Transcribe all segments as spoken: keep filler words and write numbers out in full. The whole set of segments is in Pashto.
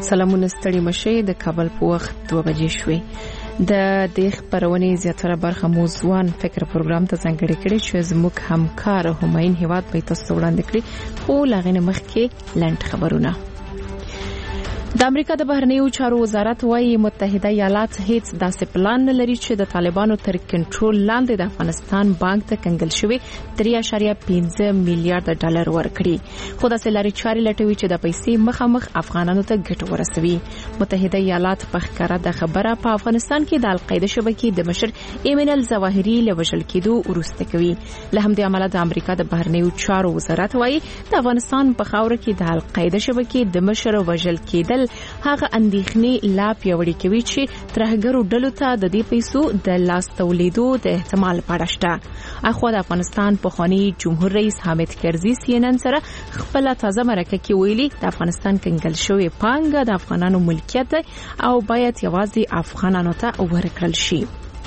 سلامونه ستړي مشه د کابل په وخت دوه بجې شوې. د دې خبرونې زیاتره برخه موضوعان فکر پروګرام ته ځانګړې کړې چې زموږ همکار هماین هیواد په تاسو وړاندې کړی خو لاغې مخکې لنډ خبرونه. د امریکا د بهرنیو چارو وزارت وايي متحده ایالات هیڅ داسې پلان نه لري چې د طالبانو تر کنټرول لاندې د افغانستان بانک ته کنګل شوی درې اعشاریه پنځه میلیارډ ډالر ورکړي، خو داسې لارې چارې لټوي چې د پیسې مخامخ افغانانو ته ګټه ورسوي. متحده ایالات په ښکاره د خبره په افغانستان کې د القاعده شبکې د مشر ایمن الظواهري له وژل کېدو وروسته کوي. له همدې امله د امریکا د بهرنیو چارو وزارت وايي د افغانستان په خاوره کې د القاعده شبکې د مشر وژل کېدل هغه اندېښنې لا پیاوړې کوي چې ترهګرو ډلو ته د دې پیسو د لاس تولیدو د احتمال پاړه شته. اخو د افغانستان پخوانی جمهور رئیس حامد کرزي سینن سره خپل تازه مرکه کې ویلي د افغانستان کنګل شوی پانګه د افغانانو ملکیت او باید یوازې افغانانو ته ورکړل شي.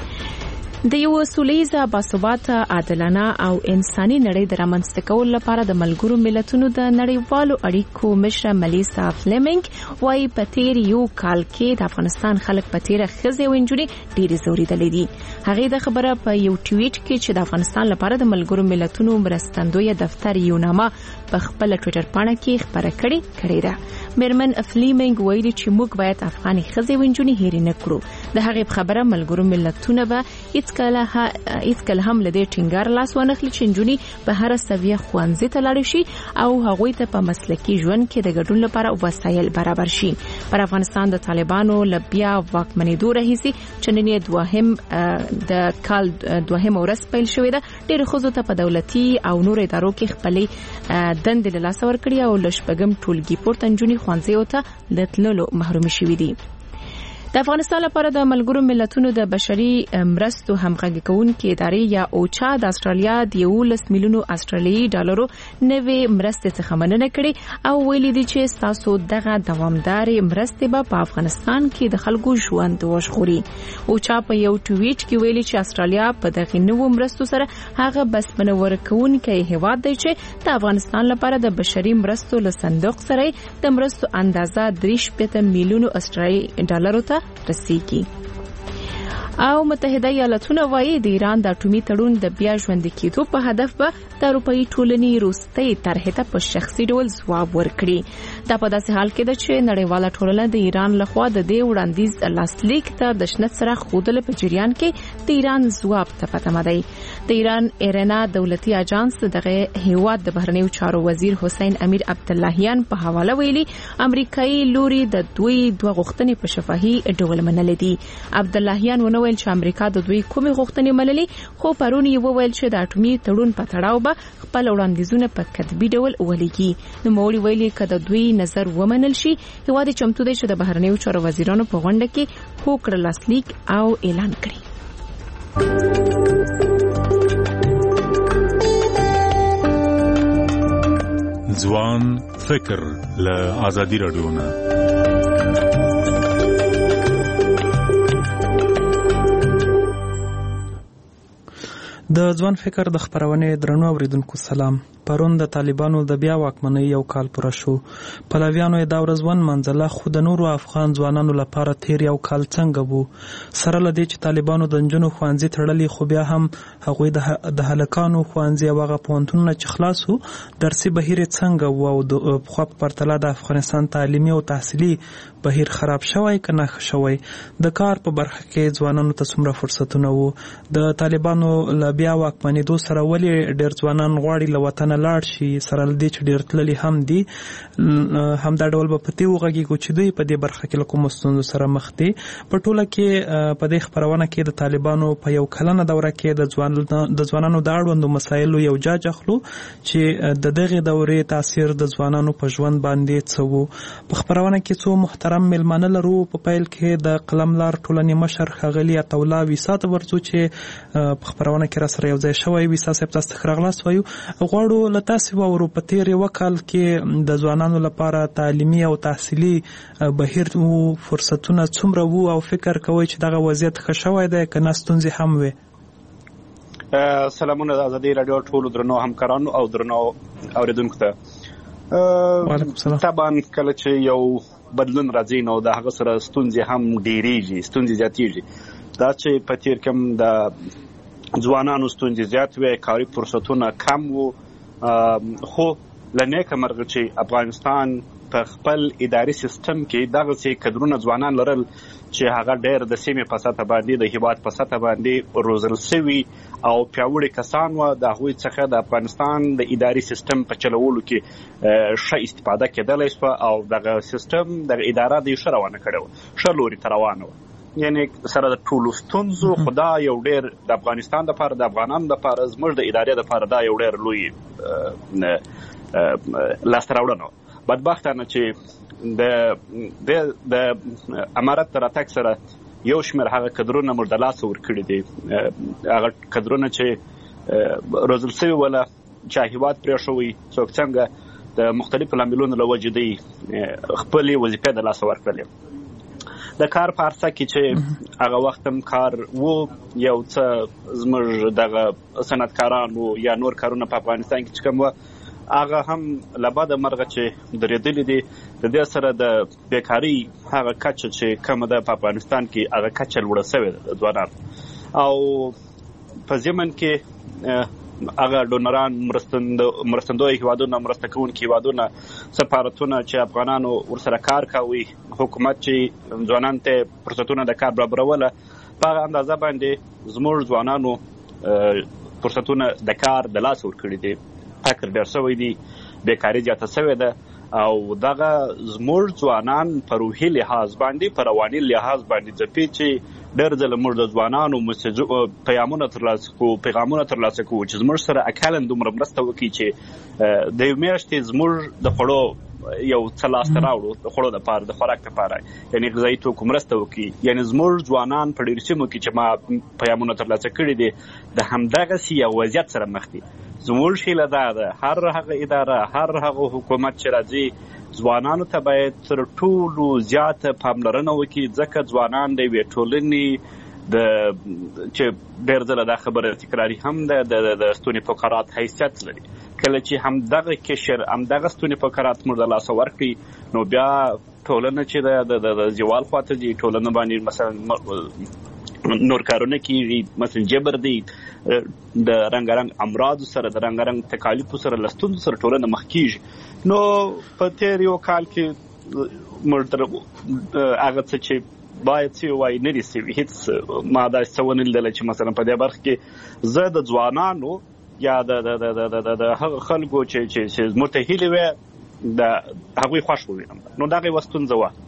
د یو سولهییزه باثباته عادلانه او انساني نړۍ د رامنځته کولو لپاره د ملګرو ملتونو د نړیوالو اړیکو مشره ملیسا فلیمنګ وايي په تیر یو کال کې د افغانستان خلک په تیر ښځې او نجونې ډېرې زورېدلې دي. هغې د خبره په یو ټویټ کې چې د افغانستان لپاره د ملګرو ملتونو مرستندوی دفتر یو نامه په خپل ټویټر پاڼه کې خبره کړې کړې ده. میرمن فلیمنګ ویلي چې موږ باید افغاني ښځې او نجونې هېرې نه کړو. د هغې خبره ملګرو ملتونه به هیڅ کله هیڅ کله هم لدې ټینګار لاس ونخلي چې نجونې په هر سویه ښوونځي ته لاړې شي او هغوی ته په مسلکي ژوند کې د ګډون لپاره وسایل برابر شي. پر افغانستان د طالبانو له بیا واکمنېدو راهیسې چې نن یې دوهم د کال دوهم ورځ پیل شوې ده، ډېرو ښځو ته په دولتي او نورو ادارو کې خپلې دندې له لاسه ورکړي او له شپږم ټولګي پورته نجونې ښوونځیو ته له تللو محرومې شوې دي. د افغانستان لپاره د ملګرو ملتونو د بشري مرستو همغږي کوونکې ادارې یا اوچا د استرالیا د یولس میلیونو استرالیایي ډالرو نوې مرستې څخه مننه کړې او ویلي دي چې تاسو دغه دوامدارې مرستې به په افغانستان کې د خلکو ژوند وژغوري. اوچا په یو ټویټ کې ویلي چې استرالیا په دغه نوو مرستو سره هغه بسپنه ورکوونکی هیواد دی چې د افغانستان لپاره د بشري مرستو له صندوق سره د مرستو اندازه درې شپېته میلیونو استرالیایي ډالرو ته رسیږي. او متحده ایالاتونه وايي د ایران د اټومي تړون د بیا ژوندي کېدو په هدف به د اروپאי ټولنې وروستۍ طرحې ته په شخصي ډول ځواب ورکړي. دا په داسې حال کې ده چې نړیواله ټولنه د ایران لخوا د دې وړاندیز لاسلیک ته د شنه څراغ ښودلو په جریان کې د ایران ځواب ته په تمه دی. د ایران ایرنا دولتي اجانس دغه هیواد د بهرنیو چارو وزیر حسین امیر عبداللهیان په حواله ویلي امریکایي لوري د دوی دوه غوښتنې په شفاهي ډول منلې دي. عبداللهیان ونه ویل چې امریکا د دوی کومې غوښتنې منلې، خو پرون یې وویل چې د اټومي تړون په تړاو به خپل وړاندیزونه په کتبي ډول ولېږي. نو موري ویلي که د دوی نظر ومنل شي هیواد چمتو دی چې د بهرنیو چارو وزیرانو په غونډه کې هوکړه لاسلیک او اعلان کړي. ځوان فکر له آزادي رادیو نه. د ځوان فکر د خبرونې درنو اوریدونکو سلام. پرون د طالبانو د بیا واکمنۍ یو کال پوره شو. پلویانو یې دا ورځ ونمانځله، خو د نورو افغان ځوانانو لپاره تیر یو کال څنګه وو؟ سره له دې چې طالبانو د نجونو ښوونځي تړلي، خو بیا هم هغوی د هلکانو ښوونځي او هغه پوهنتونونه چې خلاص وو درسي بهیر یې څنګه وو او د پخوا په پرتله د افغانستان تعلیمي او تحصیلي بهیر خراب شوی که نه ښه شوی؟ د کار په برخه کې ځوانانو ته څومره فرصتونه وو؟ د طالبانو له بیا واکمنېدو سره ولې ډېر ځوانان غواړي له وطنه لاړ شي؟ سره له دې چې ډېر تللي هم دي، همدا ډول به په دې وغږېږو چې دوی په دې برخه کې له کومو ستونزو سره مخ دي. په ټوله کې په دې خپرونه کې د طالبانو په یو کلنه دوره کې د ځوان د ځوانانو د اړوندو مسایلو یو جاج اخلو چې د دغې دورې تاثیر د ځوانانو په ژوند باندې څه و. په خپرونه کې څو محترم میلمانه لرو. په پیل کې د قلملار ټولنې مشر ښاغلي عطاالله ویسا ته ورځو چې په خپرونه کې را سره یو ځای شوی. ویسا صاحب تاسو ته ښه راغلاست وایو. غواړو له تاسې واورو په تېر یوه کال کې د ځوانانو لپاره تعلیمي او تحصیلي بهیر وو، فرصتونه څومره وو او فکر کوئ چې دغه وضعیت ښه شوی دی که نه ستونزې هم وې؟ سلامونه د ازادي راډیو ټولو درنو همکارانو او درنو اوریدونکو ته. وعلیکم السلام. طبعا کله چې یو بدلون راځي نو د هغه سره ستونزې هم ډېریږي، ستونزې زیاتېږي. دا چې په تېر کې هم د ځوانانو ستونزې زیات وې، کاري فرصتونه کم وو، خو له نیکه مرغه چې افغانستان په خپل اداري سیستم کې دغسې کدرونه ځوانان لرل چې هغه ډېر د سیمې په سطح باندې د هېواد په سطح باندې روزل سوي او پیاوړي کسان وه، د هغوی څخه د افغانستان د اداري سیستم په چلولو کې ښه استفاده کېدلی شوه او دغه سیستم دغه اداره د ښه روانه کړې وه، ښه لوري ته روانه وه. یعنې سره د ټولو ستونزو خو دا یو ډېر د افغانستان دپاره د افغانانو دپاره زموږ د ادارې دپاره دا یو ډېر لوی لاسته راوړنه وه. بدبختانه چې د د امارت تر راتګ سره یو شمېر هغه کدرونه موږ د لاسه ورکړي دي، هغه کدرونه چې روزل سوي وله چا هېواد پرېښوی، څوک څنګه د مختلفو لاملونو له وجې دوی خپلې وظیفې د لاسه ورکړلې. د کار په عرصه کې چې هغه وخت هم کار و، یو څه زموږ دغه صنعتکاران وو یا نور کارونه په افغانستان کې چې کوم وه هغه هم له بده مرغه چې درېدلي دي. د دې سره د بیکاري هغه کچه چې کومه ده په افغانستان کې هغه کچه لوړه سوې ده د ځوانانو، او په ضمن کې هغه ډونران، مرستندوی هېوادونه، مرسته کوونکي هېوادونه، سفارتونه چې افغانانو ورسره کار کوي، حکومت چې ځوانانو ته فرصتونه د کار برابروله، په هغه اندازه باندې زموږ ځوانانو فرصتونه د کار د لاسه ورکړي دي، فقر ډېر شوی دی، بیکاري زیاته شوې ده، او دغه زموږ ځوانان په روحي لحاظ باندې، په رواني لحاظ باندې ځپي چې ډېر ځله موږ د ځوانانو پیغامونه ترلاسه کوو پیغامونه ترلاسه کوو چې زموږ سره اکالاً دومره مرسته وکړي چې د یو میاشتې زموږ د خوړو یو څه لاسته راوړو، د خوړو دپاره، د خوراک دپاره، یعنې غذایي توکو مرسته وکړي. یعنې زموږ ځوانان په ډېرو سیمو کې چې ما پیغامونه ترلاسه کړي دي د همدغسې یو وضعیت سره مخ دي. زموږ هیله دا ده هر هغه اداره، هر هغه حکومت چې راځي، ځوانانو ته باید تر ټولو زیاته پاملرنه وکړي، ځکه ځوانان د یوې ټولنې د چې ډېر ځله دا خبره تکراري هم ده د ستوني فقرات حیثیت لري. کله چې همدغه کشر، همدغه ستوني فقرات موږ د لاسه ورکړي، نو بیا ټولنه چې ده د زوال خواته ځي، ټولنه باندې مثلا نور کارونه کېږي، مثلا جبر دی، د رنګارنګ امراضو سره، د رنګارنګ تکالیفو سره، له ستونزو سره ټولنه مخ کېږي. نو په تېر یو کال کې موږ تر هغه څه چې باید څه ووایي نه دي سوي، هېڅ ما داسې څه ونه لیدله چې مثلا په دې برخه کې زه د ځوانانو یا د هغه خلکو چې زموږ ته هیلې وې د هغوی خوښ ووینم. نو دغه یوه ستونزه وه.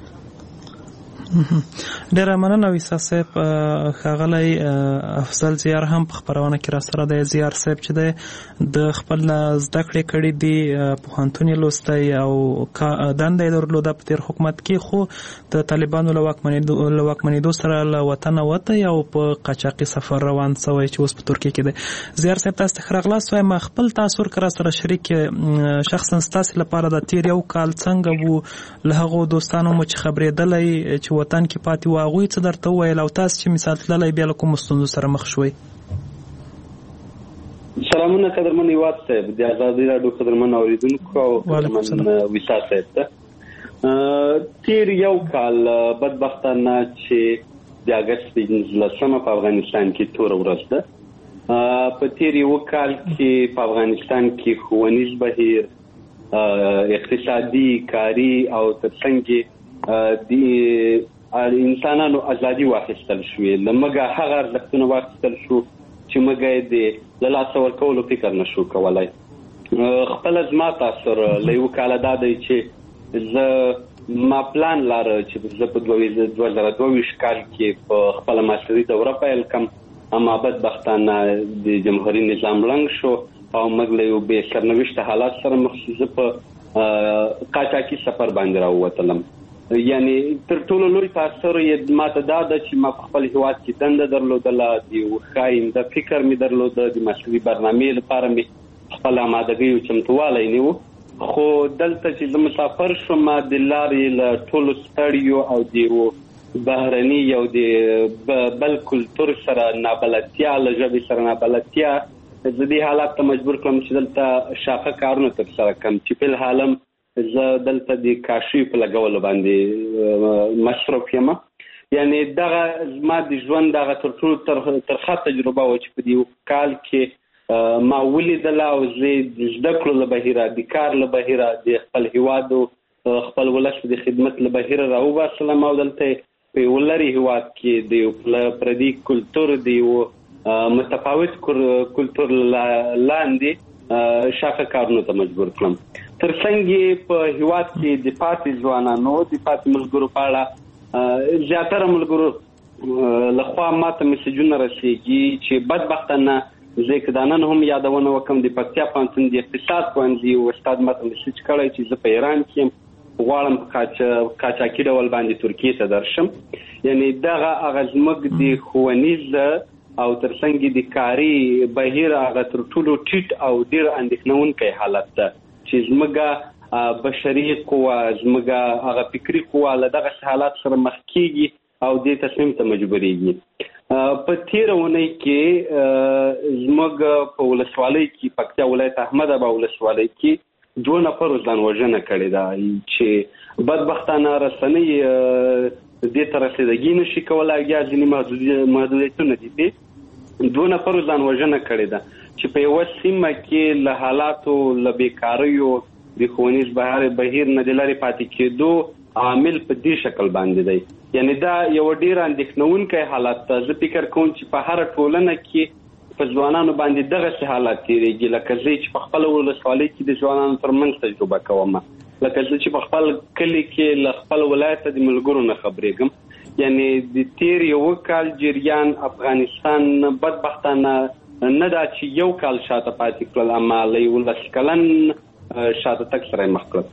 ډېره مننه ویسا صاحب. ښاغلی افضل زیار هم په خپرونه کې راسره دی. زیار صاحب چې دی د خپل زده کړې کړي دي، پوهنتون یې لوستی او دنده یې درلوده په تېر حکومت کې، خو د طالبانو له واکمنېدو سره له وطنه وتی او په قاچاقي سفر روان سوی چې اوس په ترکیه کې دی. زیار صاحب تاسو ته ښه راغلاست وایم. خپل تاثر که راسره شریک شخصا ستاسې لپاره د تېر یو کال څنګه وو؟ له هغو دوستانو مو چې خبرېدلی چې وطن کې پاتې وو، هغوی څه درته وویل، او تاسو چې مثال تللی بیا له کومو ستونزو سره مخ شوئ؟ سلامونه قدرمن هیواد صاحب، د ازادي راډیو قدرمن اوریدونکو او قدرمن ویسا صاحب ته تیر یو کال بدبختانه چې د اګست پنځلسمه په افغانستان کې توره ورځ ده. په تیر یو کال کې په افغانستان کې ښوونیز بهیر، اقتصادي، کاري او ترڅنګ د انسانانو ازادي واخیستل شوې، له موږ هغه ارزښتونه واخیستل شو چې موږ یې د له لاسه ورکولو فکر نه شو کولی. خپله زما تاثر له یو کاله دا دی چې زه ما پلان لاره چې زه په دوه زره دوه ویشت کال کې په خپله ماستري دوره پیل کړم، اما بدبختانه د جمهوري نظام ړنګ شو او موږ له یو بې سرنوشته حالات سره مخ شو. زه په قاچاقي سفر باندې راووتلم. یعنی تر ټولو لوی تاثر یې ما ته دا ده چې ما په خپل هېواد کې دنده درلودله، د یو ښه آینده فکر مې درلوده، د مشري برنامې لپاره مې خپل آمادګۍ او چمتووالی نیو. خو دلته چې زه مسافر شوم، د لارې له ټولو ستړیو او د یو بهرني یو د بل کلتور سره نابلدتیا، له ژبې سره نابلدتیا، زه دې حالات ته مجبور کړم چې دلته شاقه کارونه ترسره کړم چې فی الحال هم زه دلته د کاشي په لګولو باندې مصروف یم. یعنی دغه زما د ژوند دغه تر ټولو ترخه تجربه وه چې په دې کال کې ما ولیدله او زه د زده کړو له بهیره، د کار له بهیره، د خپل هیواد او خپل ولس د خدمت له بهیره راوباسلم او دلته په یو لرې هیواد کې د یو پردي کلتور، د یو متفاوت کلتور لاندې شاقه کارونو ته مجبور کړم. تر څنګ په هیواد کې د پاتې ځوانانو، د پاتې ملګرو په اړه زیاتره ملګرو لخوا ماته میسجونه رسیږي چې بدبختانه زه که دا نن هم یادونه وکړم، د پکتیا پوهنتون د اقتصاد پوهنځي یو استاد ماته میسج کړی چې زه په ایران کې یم، غواړم په قاچاقي ډول باندې ترکیې ته درشم. یعنی دغه هغه زموږ د ښوونیز او تر څنګ د کاري بهیر هغه تر ټولو ټیټ او ډېر اندېښنونکی حالت ده چې زموږ بشري قوه، زموږ هغه فکري قوه له دغه حالات سره مخ کیږي او دې تصمیم ته مجبوریږي. په تېره اونۍ کې زموږ په ولسوالۍ کې، پکتیا ولایت احمد ابا ولسوالۍ کې دوه نفرو ځان وژنه کړې ده چې بدبختانه رسنۍ دې ته رسېدګي نشي کولی، یا ځینې محدودیتونه دي. دوه نفرو ځان وژنه کړې ده چې په یوه سیمه کې له حالاتو، له بېکاریو، د ښوونیز بهیر نه د لرې پاتې کېدو عامل په دې شکل باندې دی. یعنی دا یو ډېر اندېښنونکی حالت ده. زه فکر کوم چې په هره ټولنه کې په ځوانانو باندې دغسې حالات تېرېږي، لکه زه چې په خپله ولسوالۍ کې د ځوانانو ترمنځ تجربه کوم، لکه زه چې په خپل کلي کې له خپل ولایته د ملګرو نه خبرېږم. یعنی د تېر یوه کال جریان افغانستان بدبختانه نه دا چې یو کال شاته پاتې کړل، اما له یولس کلن شاته تک سره مخ کړل.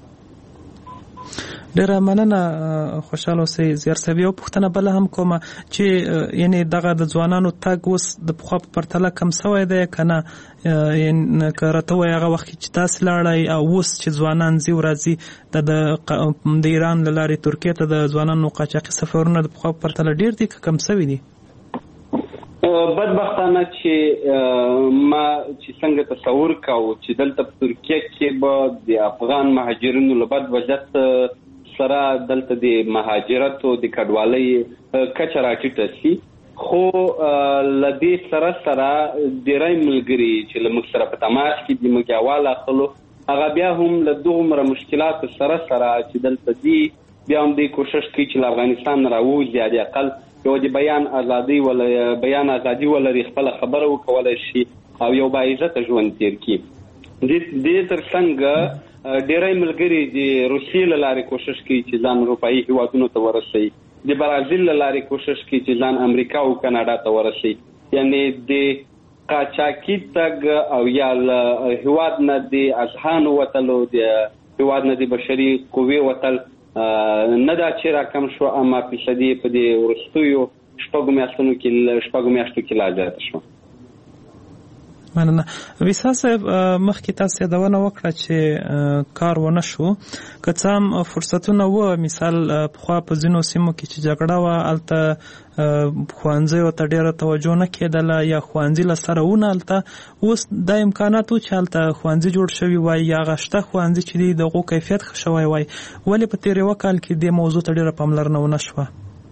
ډیره مننه، خوشاله اوسئ. زیار صاحب، یو پوښتنه بله هم کومه چې یعنی دغه د ځوانانو تګ اوس د پخوا په پرتله کم سوی دی که نه؟ که راته وایي هغه وخت چې تاسې لاړئ او اوس چې ځوانان ځي ورځي د ایران له لارې ترکیې ته د ځوانانو قاچاقي سفرونه د پخوا په پرتله ډېر دي که کم سوي دي؟ بدبختانه چې ما چې څنګه تصور کاوه چې دلته په ترکیه کې به د افغان مهاجرینو له بد وضعیت سره دلته د مهاجرت او د کډوالۍ کچه راټیټه شي، خو له دې سره سره ډېری ملګري چې له موږ سره په تماس کې دي، موږ احوال اخلو، هغه بیا هم له دومره مشکلاتو سره سره چې دلته دي بیا هم دوی کوشش کوي چې له افغانستان نه راووځي، حد اقل یو د بیان ازادي ول بیان ازادي ولري، خپل خبره وکولای شي او یو باعزته ژوند تیر کړي. د دې تر څنګ ډېری ملګري د روسیې له لارې کوشش کوي چې ځان اروپایي هیوادونو ته ورسوي، د برازیل له لارې کوشش کوي چې ځان امریکا او کاناډا ته ورسوي. یعنی د قاچاقي تګ او یا له هیواد نه د اذهانو وتلو، د هیواد نه د بشري قوې وتل نه دا چې راکم شو، اما فیصدي په دې وروستیو شپږو میاشتو کې شپږو میاشتو کې لا زیاته شوه. مننه. ویسا صاحب، مخکې تاسو یادونه وکړه چې کار ونه شو، که څه هم فرصتونه وه، مثال پخوا په ځینو سیمو کې چې جګړه وه هلته ښوونځیو ته ډېره توجه نه کېدله یا ښوونځي له سره ونه هلته. اوس دا امکانات و چې هلته ښوونځي جوړ شوي وای یا هغه شته ښوونځي چې دي د هغو کیفیت ښه شوی وای، ولې په تېر یوه کال کې دې موضوع ته ډېره پاملرنه ونه شوه؟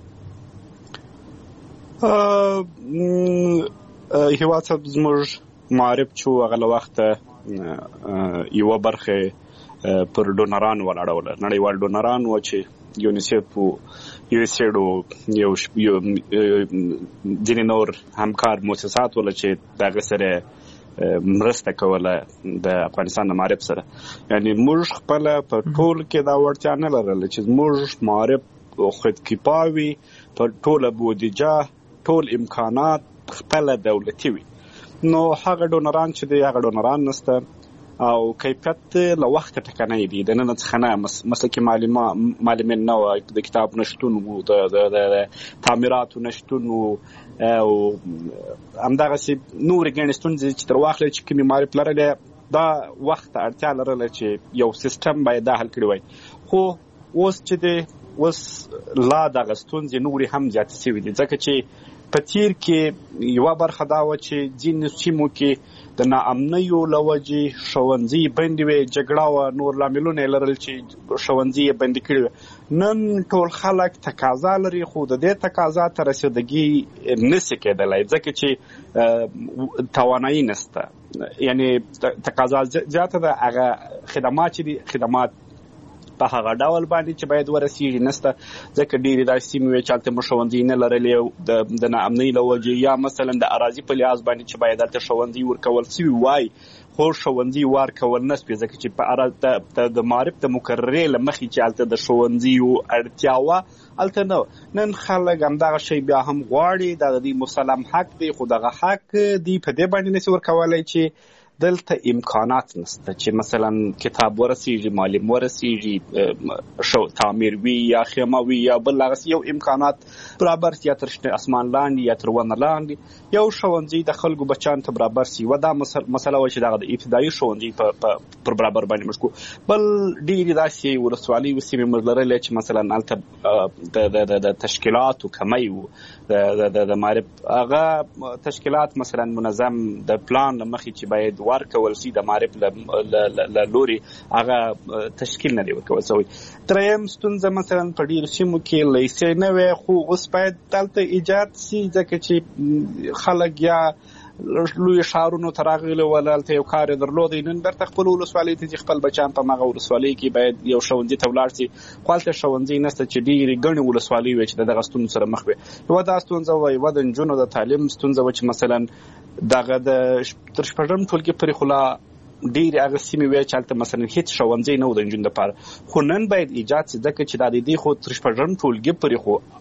هېواد صاحب، زموږ معارف چې هغه له وخته یوه برخه پر ډونران ولاړوله، نړیوال ډونران و چې یونیسیف و، یو ایس ایډ و، یو ځینې نور همکار مؤسسات وله چې د هغه سره مرسته کوله د افغانستان د معارف سره. یعنی موږ خپله په ټول کې دا وړتیا نه لرله چې زموږ معارف خودکفا وي، په ټوله بودیجه، ټول امکانات خپله دولتي وي. نو هغه ډونران چې دی هغه ډونران نسته او کیفیت له وخته ټکنی دی، د نن څخه نه مسلکي معلمین نه وه، د کتاب نشتون و، د تعمیراتو نشتون و، او همدغسې نورې ګڼې ستونزې چې تر واخلې چې کومې معارف لرلی دا وخت ته اړتیا لرله چې یو سیستم باید دا حل کړی وای. خو اوس چې دی اوس لا دغه ستونزې نورې هم زیاتې شوي دي، ځکه چې په تیر کې یوه برخه دا وه چې ځینو سیمو کې د ناامنیو له وجې ښوونځي بندې وې، جګړه وه، نور لاملونه یې لرل چې ښوونځي یې بندې کړي وې. نن ټول خلک تقاضا لري، خو د دې تقاضا ته رسیدګي نشي کېدلی ځکه چې توانایي نشته. یعنې تقاضا زیاته ده، هغه خدمات چې دي خدمات په هغه ډول باندې چې باید ورسیږي نشته، ځکه ډېرې داسې سیمې وې چې هلته موږ ښوونځي نه لرلې د ناامنۍ له وجې، یا مثلا د اراضي په لحاظ باندې چې باید هلته ښوونځي ورکول سوي وای خو ښوونځي ورکول نه سوي، ځکه چې په د معارف د مقررې له مخې چې هلته د ښوونځیو اړتیا وه هلته نه. نن خلک همدغه شی بیا هم غواړي، دا د دوی مسلم حق دی، خو دغه حق دوی په دې باندې نشي ورکولی چې دلته امکانات نشته چې مثلا کتاب ورسیږي، معلم ورسیږي، تعمیر وي یا خیمه وي یا بل هغسې یو امکانات برابر یا تر شنه اسمان لاندې یا تر ونه لاندې یو ښوونځي د خلکو بچیانو ته برابر سي. و دا مسله وه چې دغه د ابتدایي ښوونځي پر برابر باندې موږ کوو. بل ډېرې داسې ولسوالۍ سیمې موږ لرلې چې مثلا هلته د تشکیلاتو کمی و، د معرف هغه تشکیلات مثلا منظم د پلان له مخې چې باید ورکول شي د معرف له لوري هغه تشکیل نه دی ورکول شوی. دریم ستونزه مثلا په ډېرو سیمو کې لیسې نه وی، خو اوس باید دلته ایجاد شي ځکه چې خلک یا لوی ښارونو ته راغلي ول، هلته یو کار یې درلودی، نن بیرته خپل ولسوالۍ ته ځي، خپل بچیان په هماغه ولسوالۍ کې باید یو ښوونځي ته ولاړ شي، خو هلته ښوونځي نشته چې ډېرې ګڼې ولسوالۍ وې چې د دغه ستونزو سره مخ وې. یوه دا ستونزه وه، یوه د نجونو د تعلیم ستونزه وه چې مثلا دغه د تر شپږم ټولګي پورې خو لا ډېرې هغه سیمې وې چې هلته مثلا هېڅ ښوونځی نه و د نجونو دپاره، خو نن باید ایجاد شي ځکه چې دا د دې خو تر شپږم ټولګي پورې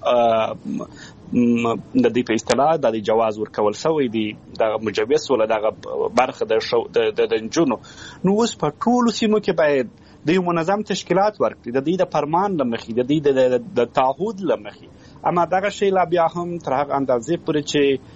خو د دې په اصطلاح د جواز ورکول شوی دی، دغه مجوز ولا دغه برخه د نجونو. نو اوس په ټولو سیمو کې باید د یو منظم تشکیلات ورکړي، د دې د فرمان له مخې، د دې د تعهد له مخې. اما دغه شی لا بیا هم تر هغه اندازې پورې چې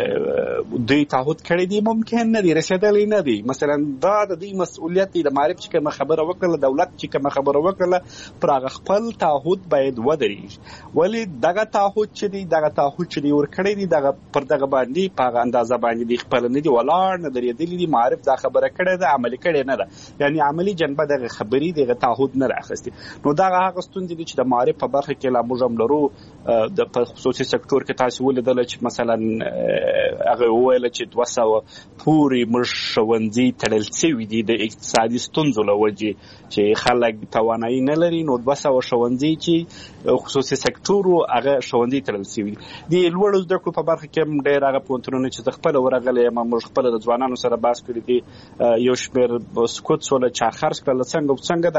دوی تعهد کړی دی ممکن نه دی، رسېدلی نه دی. مثلا دا د دوی مسؤلیت دی، د معرف چې کومه خبره وکړله، دولت چې کومه خبره وکړله، پر هغه خپل تعهد باید ودرېږي. ولې دغه تعهد چې دی دغه تعهد چې دی ورکړی دی دغه پر دغه باندې په هغه اندازه باندې دی خپله نه دی ولاړ، نه درېدلی دی، معرف دا خبره کړې ده عملي کړې نه ده، یعنې عملي جنبه دغه خبرې دغه تعهد نه راخیستې. نو دغه هغه ستونزې دي چې د معرف په برخه کې لا موږ هم لرو. د په خصوصي سکتور کې تاسو ولیدله چې مثلا هغه وویل چې دوه سوه پورې موږ ښوونځي تړل شوي دي د اقتصادي ستونزو له وجې چې خلک توانایي نه لري، نو دوه سوه ښوونځي چې خصوصي سکتور و هغه ښوونځي تړل شوي دي. د لوړو زده کړو په برخه کې هم ډېر هغه پوهنتونونه چې زه خپله ورغلی یم، موږ خپله د ځوانانو سره بحث کړی دي، یو شمېر سکوت شوله چا خرڅ کړله، څنګه څنګه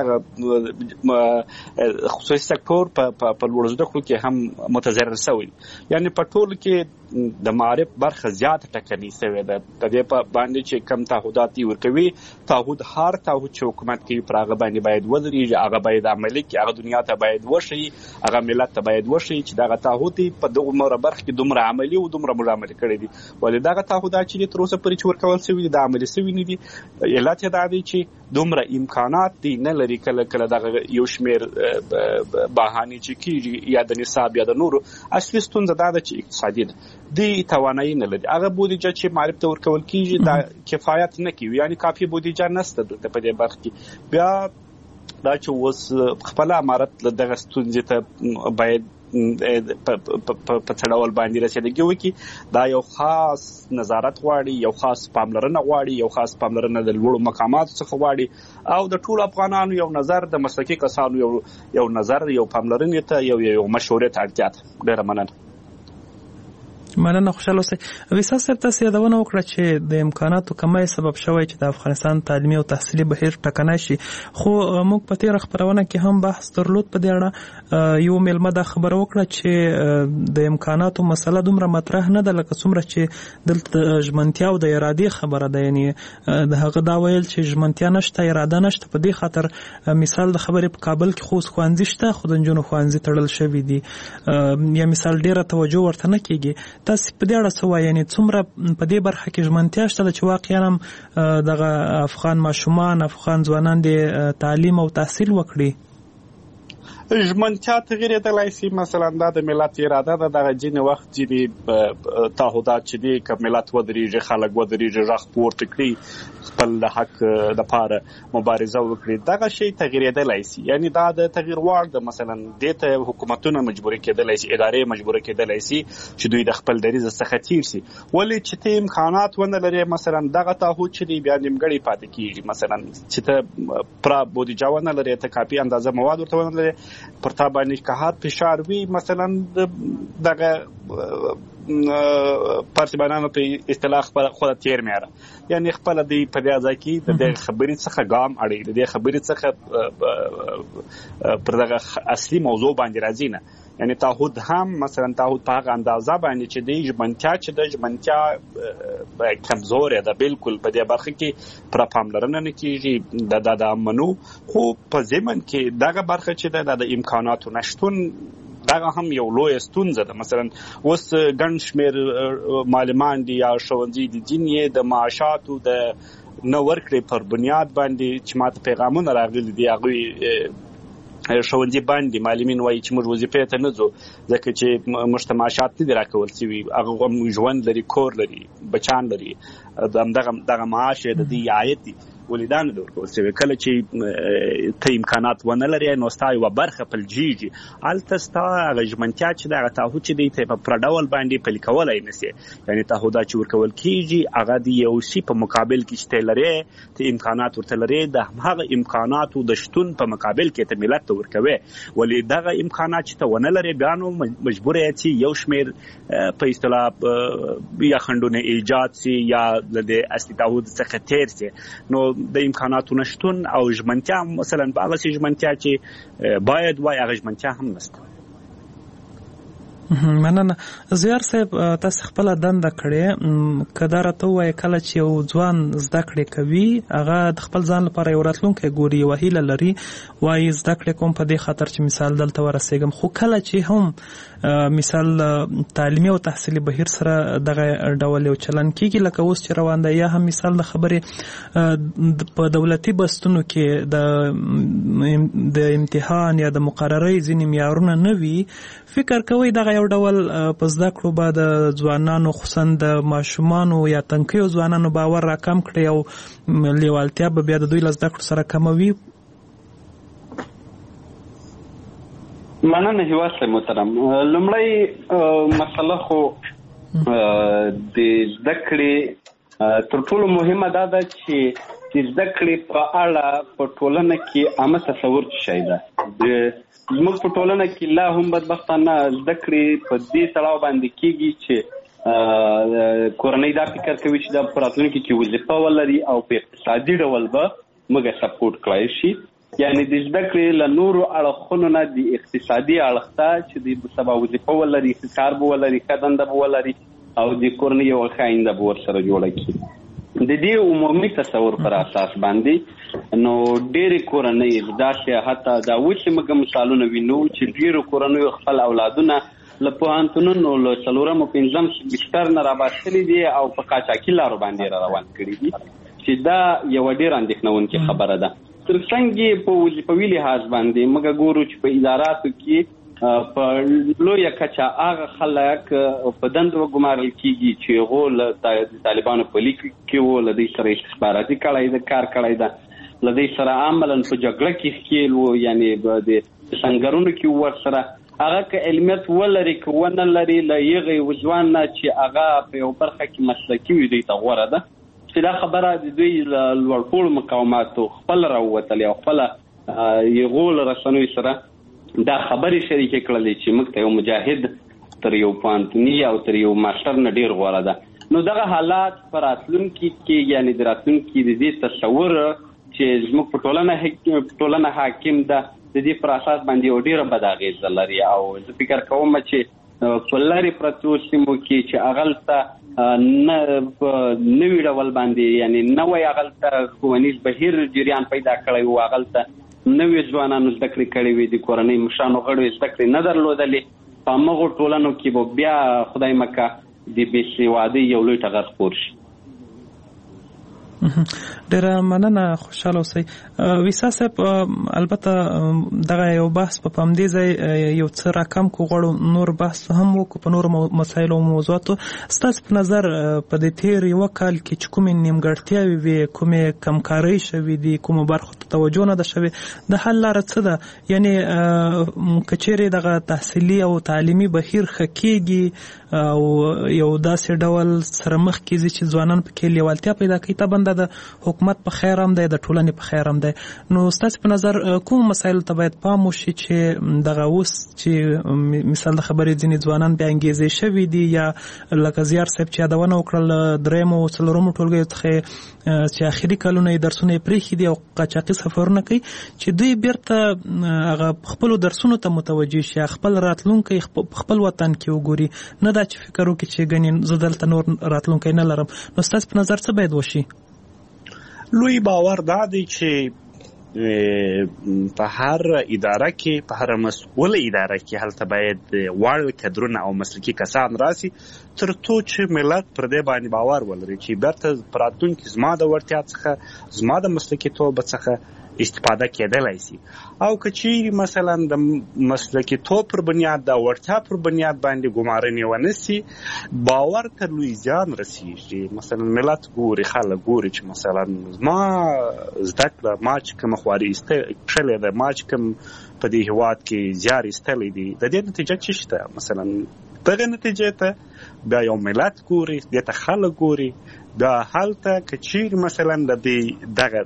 دغه خصوصي سکتور په لوړو زده کړو کې هم متضرر شوی. یعنې په ټولو کې د معرف برخه زیاته ټکنۍ شوې ده. د دې په باندې چې کم تعهدات یې ورکوي، تعهد هر تعهد چې حکومت کوي پر هغه باندې باید ودرېږي، هغه باید عملي کړي، هغه دنیا ته باید وښیي، هغه ملت ته باید وښیي چې دغه تعهد په دغه برخه کې دومره عملي او دومره موږ عملي کړی دي. ولې دغه تعهدات چې تر اوسه پورې چې ورکول شوي دي د عملي شوي نه دي. علت یې دا دی چې دومره امکانات دی نه لري. کله کله دغه یو شمېر بهانې چې کېږي یا د نصاب یا د نورو، اصلي ستونزه دا ده چې اقتصادي ده، دی توانایي نه لري. هغه بودیجه چې معرف ته ورکول کېږي دا کفایت نه کوي، یعنې کافي بودیجه نشته دلته په دې برخه کې. بیا دا چې اوس خپله امارت له دغه ستونزې ته باید په څه ډول باندې رسېدګي وکړي، دا یو خاص نظارت غواړي، یو خاص پاملرنه غواړي، یو خاص پاملرنه د لوړو مقاماتو څخه غواړي، او د ټولو افغانانو یو نظر، د مسلکي کسانو یو یو نظر، یو پاملرنې ته، یو یو مشورې ته اړتیا ده. ډېره مننه. مننه، خوشحاله اوسئ. ویسا صاحب تاسو یادونه وکړه چې د امکاناتو کمی سبب شوی چې د افغانستان تعلیمي او تحصیلي بهیر ټکنی شي، خو موږ په تېره خپرونه کې هم بحث درلود په دې اړه. یو میلمه دا خبره وکړه چې د امکاناتو مسله دومره مطرح نه ده لکه څومره چې دلته ژمنتیا او د ارادې خبره ده. یعنې د هغه دا ویل چې ژمنتیا نشته، اراده نشته. په دې خاطر مثال د خبرې په کابل کې خو اوس ښوونځي شته، خو د نجونو ښوونځي تړل شوي دي، یا مثال ډېره توجه ورته نه کېږي. تاسو په دې اړه څه وایئ؟ یعنې څومره په دې برخه کې ژمنتیا شته چې واقعا هم دغه افغان ماشومان، افغان ځوانان د تعلیم او تحصیل وکړي؟ ژمنتیا تغیرېدلی شي. مثلا دا د ملت اراده ده، دغه ځینې وخت ځینې تعهدات چې دي که ملت ودرېږي، خلک ودرېږي، غږ پورته کړي، خپل د حق دپاره مبارزه وکړي، دغه شی تغیرېدلی شي. یعنې دا د تغییر وړ ده. مثلا دې ته حکومتونه مجبوره کېدلی شي، ادارې مجبوره کېدلی شي چې دوی د خپل دریځ څخه تیر شي. ولې چې ته امکانات ونه لرې، مثلا دغه تعهد چې دی بیا نیمګړی پاتې کېږي. مثلا چې ته پوره بودیجه ونه لرې، ته کافي اندازه مواد ورته ونه لرې، پر تا باندې که هر فشار وي، مثلا دغه پارتیبانانو په اصطلاح خپله تیر میاره، یعنی خپله دوی په دې ځای کې د دې خبرې څخه ګام اړوي، د دې خبرې څخه پر دغه اصلي موضوع باندې راځي نه. یعنی تعهد هم مثلا تعهد په هغه اندازه باندې چې د ژمنتیا چې د ژمنتیا کمزورې ده، بالکل په دې برخه کې پر پاملرنه نه کېږي. د د منو خو په ضمن کې دغه برخه چې ده د امکاناتو نشتون دغه هم یو لوی ستونزه ده. مثلا اوس ګڼ شمېر معلمان دي یا ښوونځي دي، دین یې د معاشاتو د نه ورکړې پر بنیاد باندې چې ماته پیغامونه راغلي دي، هغوی ښوونځي باندې معلمین وایي چې موږ وظیفې ته نه ځو ځکه چې موږ ته معاشات نه دي راکول شوي، هغه ژوند لري، کور لري، بچان لري، دغه معاش یې د دوی عاید دی، ولې دا نه دي ورکول شوي. کله چې ته امکانات ونه لرې نو ستا یوه برخه پلجېږي، هلته ستا هغه ژمنتیا چې دی، هغه تعهد چې دی، ته یې په پوره ډول باندې پلي کولی نه شې. یعنې تعهدات چې ورکول کېږي هغه د یو شي په مقابل کې چې ته لرې، ته امکانات ورته لرې، د همهغه امکاناتو د شتون په مقابل کې ته ملت ته ورکوې. ولې دغه امکانات چې ته ونه لرې، بیا نو مجبور یې چې یو شمېر په اصطلاح یا خنډونه ایجاد شي یا د اصلي تعهد څخه تېر شي. نو د امکاناتو نشتون او ژمنتیا، مثلا په هغه سي ژمنتیا چې باید وای، هغه ژمنتیا هم نشته. مننه. زیار صاحب، تاسو خپل دنده کړې، کله راته وای کله چې یو ځوان زده کړې کوي، هغه د خپل ځان لپاره یو راتلونکی ګوري، یو هیله لري، وای زده کړې کوم په دې خاطر چې مثال دلته ورسېږم. خو کله چې هم مثال تعلیمي او تحصیلي بهیر سره دغه ډول یو چلن کېږي لکه اوس چې روان دی، یا هم مثال د خبرې په دولتي بستونو کې د امتحان یا د مقررۍ ځینې معیارونه نه وي، فکر کوئ دغه یو ډول په زده کړو به د ځوانانو خصوصا د ماشومانو یا تنکیو ځوانانو باور راکم کړي او لیوالتیا به بیا د دوی له زده کړو سره کموي؟ مننه هیواد صاحب محترم. لومړی مسله خو د زده کړې تر ټولو مهمه دا ده چې د زده کړې په اړه په ټولنه کې عامه تصور څه شی ده. زموږ په ټولنه کې لا هم بدبختانه زده کړې په دې تړاو باندې کېږي چې کورنۍ دا فکر کوي چې دا په راتلونکي کې وظیفه ولري او په اقتصادي ډول به موږ سپورټ کړای شي. یعنې د زده کړې له نورو اړخونو نه د اقتصادي اړخ ته چې د سبا وظیفه ولري، ښه کار به ولري، ښه دنده به ولري او د کورنۍ یوه ښه آینده به ورسره جوړه کړي. د دې عمومي تصور پر اساس باندې نو ډېرې کورنۍ داسې حتی دا اوس چې موږ مثالونه وینو چې ډېرو کورنیو خپل اولادونه له پوهنتونونو له څلورم او پنځم سمستر نه راباستلي دي او په قاچاقي لارو باندې را روان کړي دي، چې دا یوه ډېره اندېښنونکې خبره ده. تر څنګه په وظیفوي لحاظ باندې موږ ګورو چې په اداراتو کې په لویه کچه هغه خلک په دندو وګمارل کېږي چې هغو له طالبانو په لیک کې وو، له دوی سره استخباراتي کړی ده، کار کړی ده، له دوی سره عملا په جګړه کې ښکېل وو، یعنې د سنګرونو کې وو ورسره. هغه که علمیت ولري که ونه لري، له هغې ځوان نه چې هغه په یو برخه کې مسلکي وي دوی ته غوره ده. چې دا خبره د دوی له لوړپوړو مقاماتو خپل راووتلې او خپله هغو له رسنیو سره دا خبرې شریکې کړلې چې موږ ته یو مجاهد تر یو پوهنتوني او تر یو ماسټر نه ډېر غوره ده. نو دغه حالات په راتلونکي کې، یعنې د راتلونکي د دې تصور چې زموږ په ټولنه حاکم ده، د دې پر اساس باندې یو ډېره بد اغېزه لري. او زه فکر کوم چې په لرې پرتو سیمو کې چې هغلته نه په نوي ډول باندې، یعنې نوی هغلته ښوونیز بهیر جریان پیدا کړی و، هغلته نوي ځوانانو زده کړې کړې وې، د کورنۍ مشرانو غړو زده کړې نه درلودلې، په همغو ټولنو کې به بیا خدای مکه د بې سوادۍ یو لوی ټغر خپور شي. ډیره مننه، خوشاله اوسئ. ویسا صاحب، البته دغه یو بحث په پامدې ځای یو څه راکم کو غواړو نور بحث هم وکړو په نورو مسایلو او موضوعاتو. ستاسو په نظر په دې تیر یو کال کې چې کومې نیمګړتیاوې وي، کومې کمکارۍ شوې دي، کومو برخو ته توجه نه ده شوې، د حل لاره څه ده؟ یعنې که چیرې دغه تحصیلي او تعلیمي بهیر ښه کېږي او یو داسې ډول سره مخ کېږي چې ځوانان پکې لیوالتیا پیدا کوي، طبعا د حکومت په خیر هم دی، د ټولنې په خیر هم دی. نو ستاسو په نظر کوم مسایلو ته باید پام وشي چې دغه اوس چې مثال د خبرې ځینې ځوانان بیا انګیزې شوي دي، یا لکه زیار صاحب چې یادونه وکړل درېیمو او څلورمو ټولګیو څخه چې اخري کلونه یې درسونه یې پرېښي دي او قاچاقي سفرونه کوي، چې دوی بیرته هغه خپلو درسونو ته متوجه شي، خپل راتلونکی خپل وطن کې وګوري، نه دا چې فکر وکړي چې ګنې زه دلته نور راتلونکی نه لرم. نو ستاسو په نظر څه باید وشي؟ لوی باور دا دی چې په هر اداره کې، په هر مسؤل اداره کې هلته باید وړ کدرونه او مسلکي کسان راسي، تر څو چې ملت پر دې باندې باور ولري چې بیرته په راتلونکي زما د وړتیا څخه، زما د مسلکیتوب څخه استفاده کېدلی شي. او که چیرې مثلا د مسلکیتوب پر بنیاد، د وړتیا پر بنیاد باندې ګمارنې ونه سي، باور ته لوی زیان رسېږي. مثلا ملت ګوري، خلک ګوري چې مثلا ما زده کړه، ما چې کومه خواري کښلې ده، ما چې کوم په دې هېواد کې زیار ایستلی دی، د دې نتیجه څه شته؟ مثلا دغه نتیجې ته بیا یو ملت ګوري، دې ته خلک ګوري، دا هلته که چیرې مثلا د دې دغه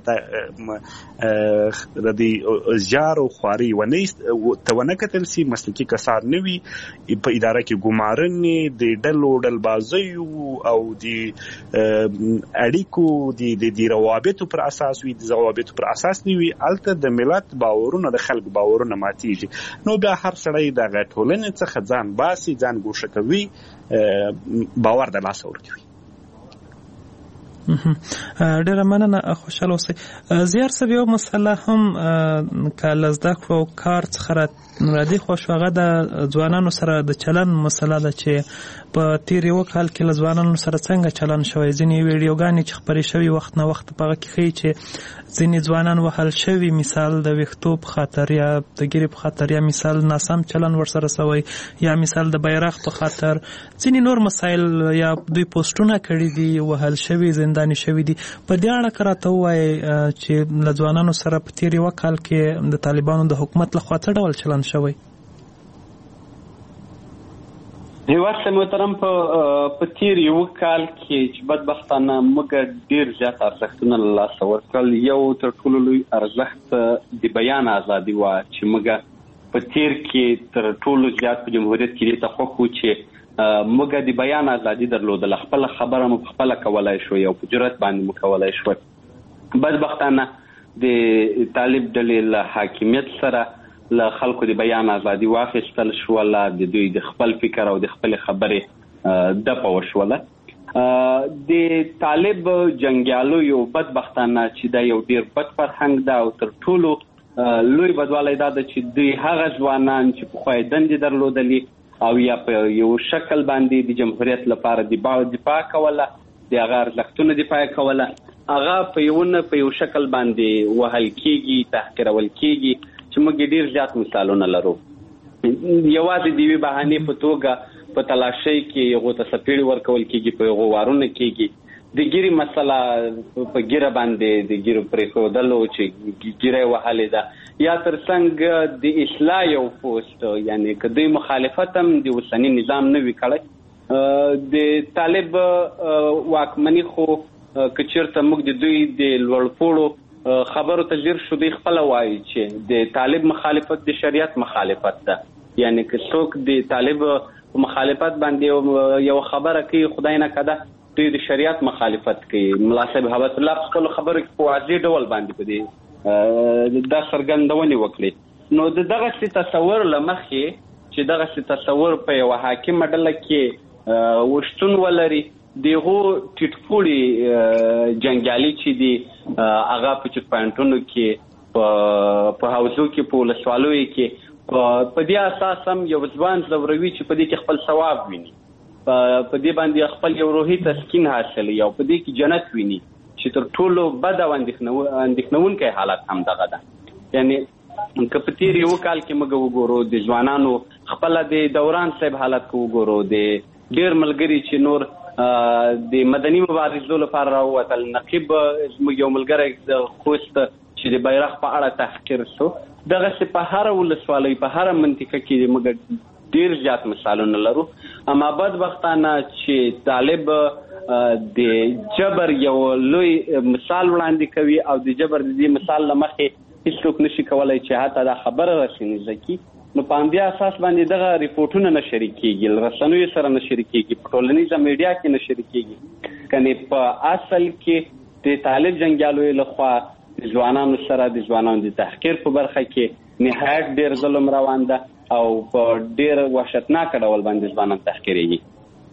د دې زیار او خواري ته ونه کتل سي، مسلکي کسان نه وي، په اداره کې ګمارنې، د ډلو ډلبازیو او د اړیکو د روابطو پر اساس وي، د روابطو پر اساس نه وي، هلته د ملت باورونه، د خلکو باورونه ماتېږي. نو بیا هر سړی دغه ټولنې څخه ځان باسي، ځان ګوښه کوي، باور د لاسه ورکوي. ډیره مننه، خوشاله اوسئ. زیار صاحب، یو مسله هم که له زده کړو او کار څخه رادي خوا شو، هغه د ځوانانو سره د چلن مسله ده چې په تیر یو کال کې له ځوانانو سره څنګه چلن شوی. ځینې ویډیوګانې چې خپرې شوي وخت نه وخت په هغه کې ښیي چې ځینې ځوانان وهل شوي، مثال د ویښتو په خاطر یا د ګیرې په خاطر، یا مثال ناسم چلن ورسره سوی، یا مثال د بیرغ په خاطر، ځینې نور مسایل، یا دوی پوسټونه کړي دي، وهل شوي، زنداني شوي دي. په دې اړه که راته ووایئ چې له ځوانانو سره په تیر یوه کال کې د طالبانو د حکومت لخوا څه ډول چلن شوی؟ هیواد محترم، په تیر یو کال کې چې بدبختانه موږ ډیر زیات ارزښتونه له لاسه ورکړل. یو تر ټولو لوی ارزښت د بیان ازادي وه چې موږ په تیر کې تر ټولو زیات په جمهوریت کې دې ته خوښ وو چې موږ د بیان ازادي درلودله، خپله خبره مو خپله کولی شو، یو په جرأت باندې مو کولی شو. بدبختانه د طالب ډلې له حاکمیت سره له خلکو د بیان ازادي واخیستل شوله، د دوی د خپل فکر او د خپلې خبرې دپه وشوله. د طالب جنګیالو یو بدبختانه چې دا یو ډیر بد فرهنګ ده، او تر ټولو لوی بدوالی دا ده چې دوی هغه ځوانان چې پخوا یې دندې درلودلې او یا په یو شکل باندې د جمهوریت لپاره دفاع کوله، د هغه ارزښتونه دفاع کوله، هغه په یو نه په یو شکل باندې وهل کېږي، تحقیرول کېږي، چې موږ ډیر زیات مثالونه لرو. یوازې د یوې بهانې په توګه په تلاشۍ کې هغو ته څپېړې ورکول کېږي، په هغو وارونه کېږي. د ګیرې مسله په ګیره باندې د ګیرو پرېښودلو چې ګیره یې وهلې ده، یا تر څنګ د اصلاح یو پوسټ، یعنې که دوی مخالفت هم د اوسني نظام نه وي کړی. د طالب واکمني خو که چېرته موږ د دوی د لوړپوړو خبرو ته ځیر شو، دوی خپله وایي چې د طالب مخالفت د شریعت مخالفت ده. یعنې که څوک د طالب مخالفت باندې یو خبره کوي، خدای نه کده دوی د شریعت مخالفت کوي. ملا صاحب حبت الله په خپلو خبرو کې په واضح ډول باندې په دې دا څرګندونې وکړې. نو د دغسې تصور له مخې چې دغسې تصور په یوه حاکمه ډله کې وشتون ولري، دغو ټیټپوړي جنګیالي چې دي هغه په چک پوینټونو کې، په حوزو کې، په ولسوالیو کې، په دې اساس هم یو ځوان ځوروي چې په دې کې خپل ثواب ویني، په دې باندې خپل یو روحي تسکین حاصلوي او په دې کې جنت ویني چې تر ټولو بد او اندېښنونکی حالت هم دغه ده. یعنی که په تیر یو کال کې موږ وګورو د ځوانانو خپل د دوران صاحب حالت کو وګورو د ډېر ملګري چې نور د مدني مبارزو لپاره راووتل. نقیب زموږ یو ملګری د خوست چې د بیرغ په اړه تحقیر شو، دغسې په هره ولسوالۍ په هره منطقه کې موږ ډېر زیات مثالونه لرو. اما بدبختانه چې طالب د جبر یو لوی مثال وړاندې کوي او د جبر د دې مثال له مخې هیڅوک نشي کولی چې حتی دا خبره رسنیزه کړي. نو په همدې اساس باندې دغه ریپورټونه نه شریک کېږي، له رسنیو سره نه شریک کېږي، په ټولنیزه میډیا کې نه شریک کېږي. کنې په اصل کې د طالب جنګیالو لخوا د ځوانانو سره د ځوانانو د تحقیر په برخه کې نهایت ډېر ظلم روان ده او په ډېر وحشتناک ډول باندې ځوانان تحقیریږي.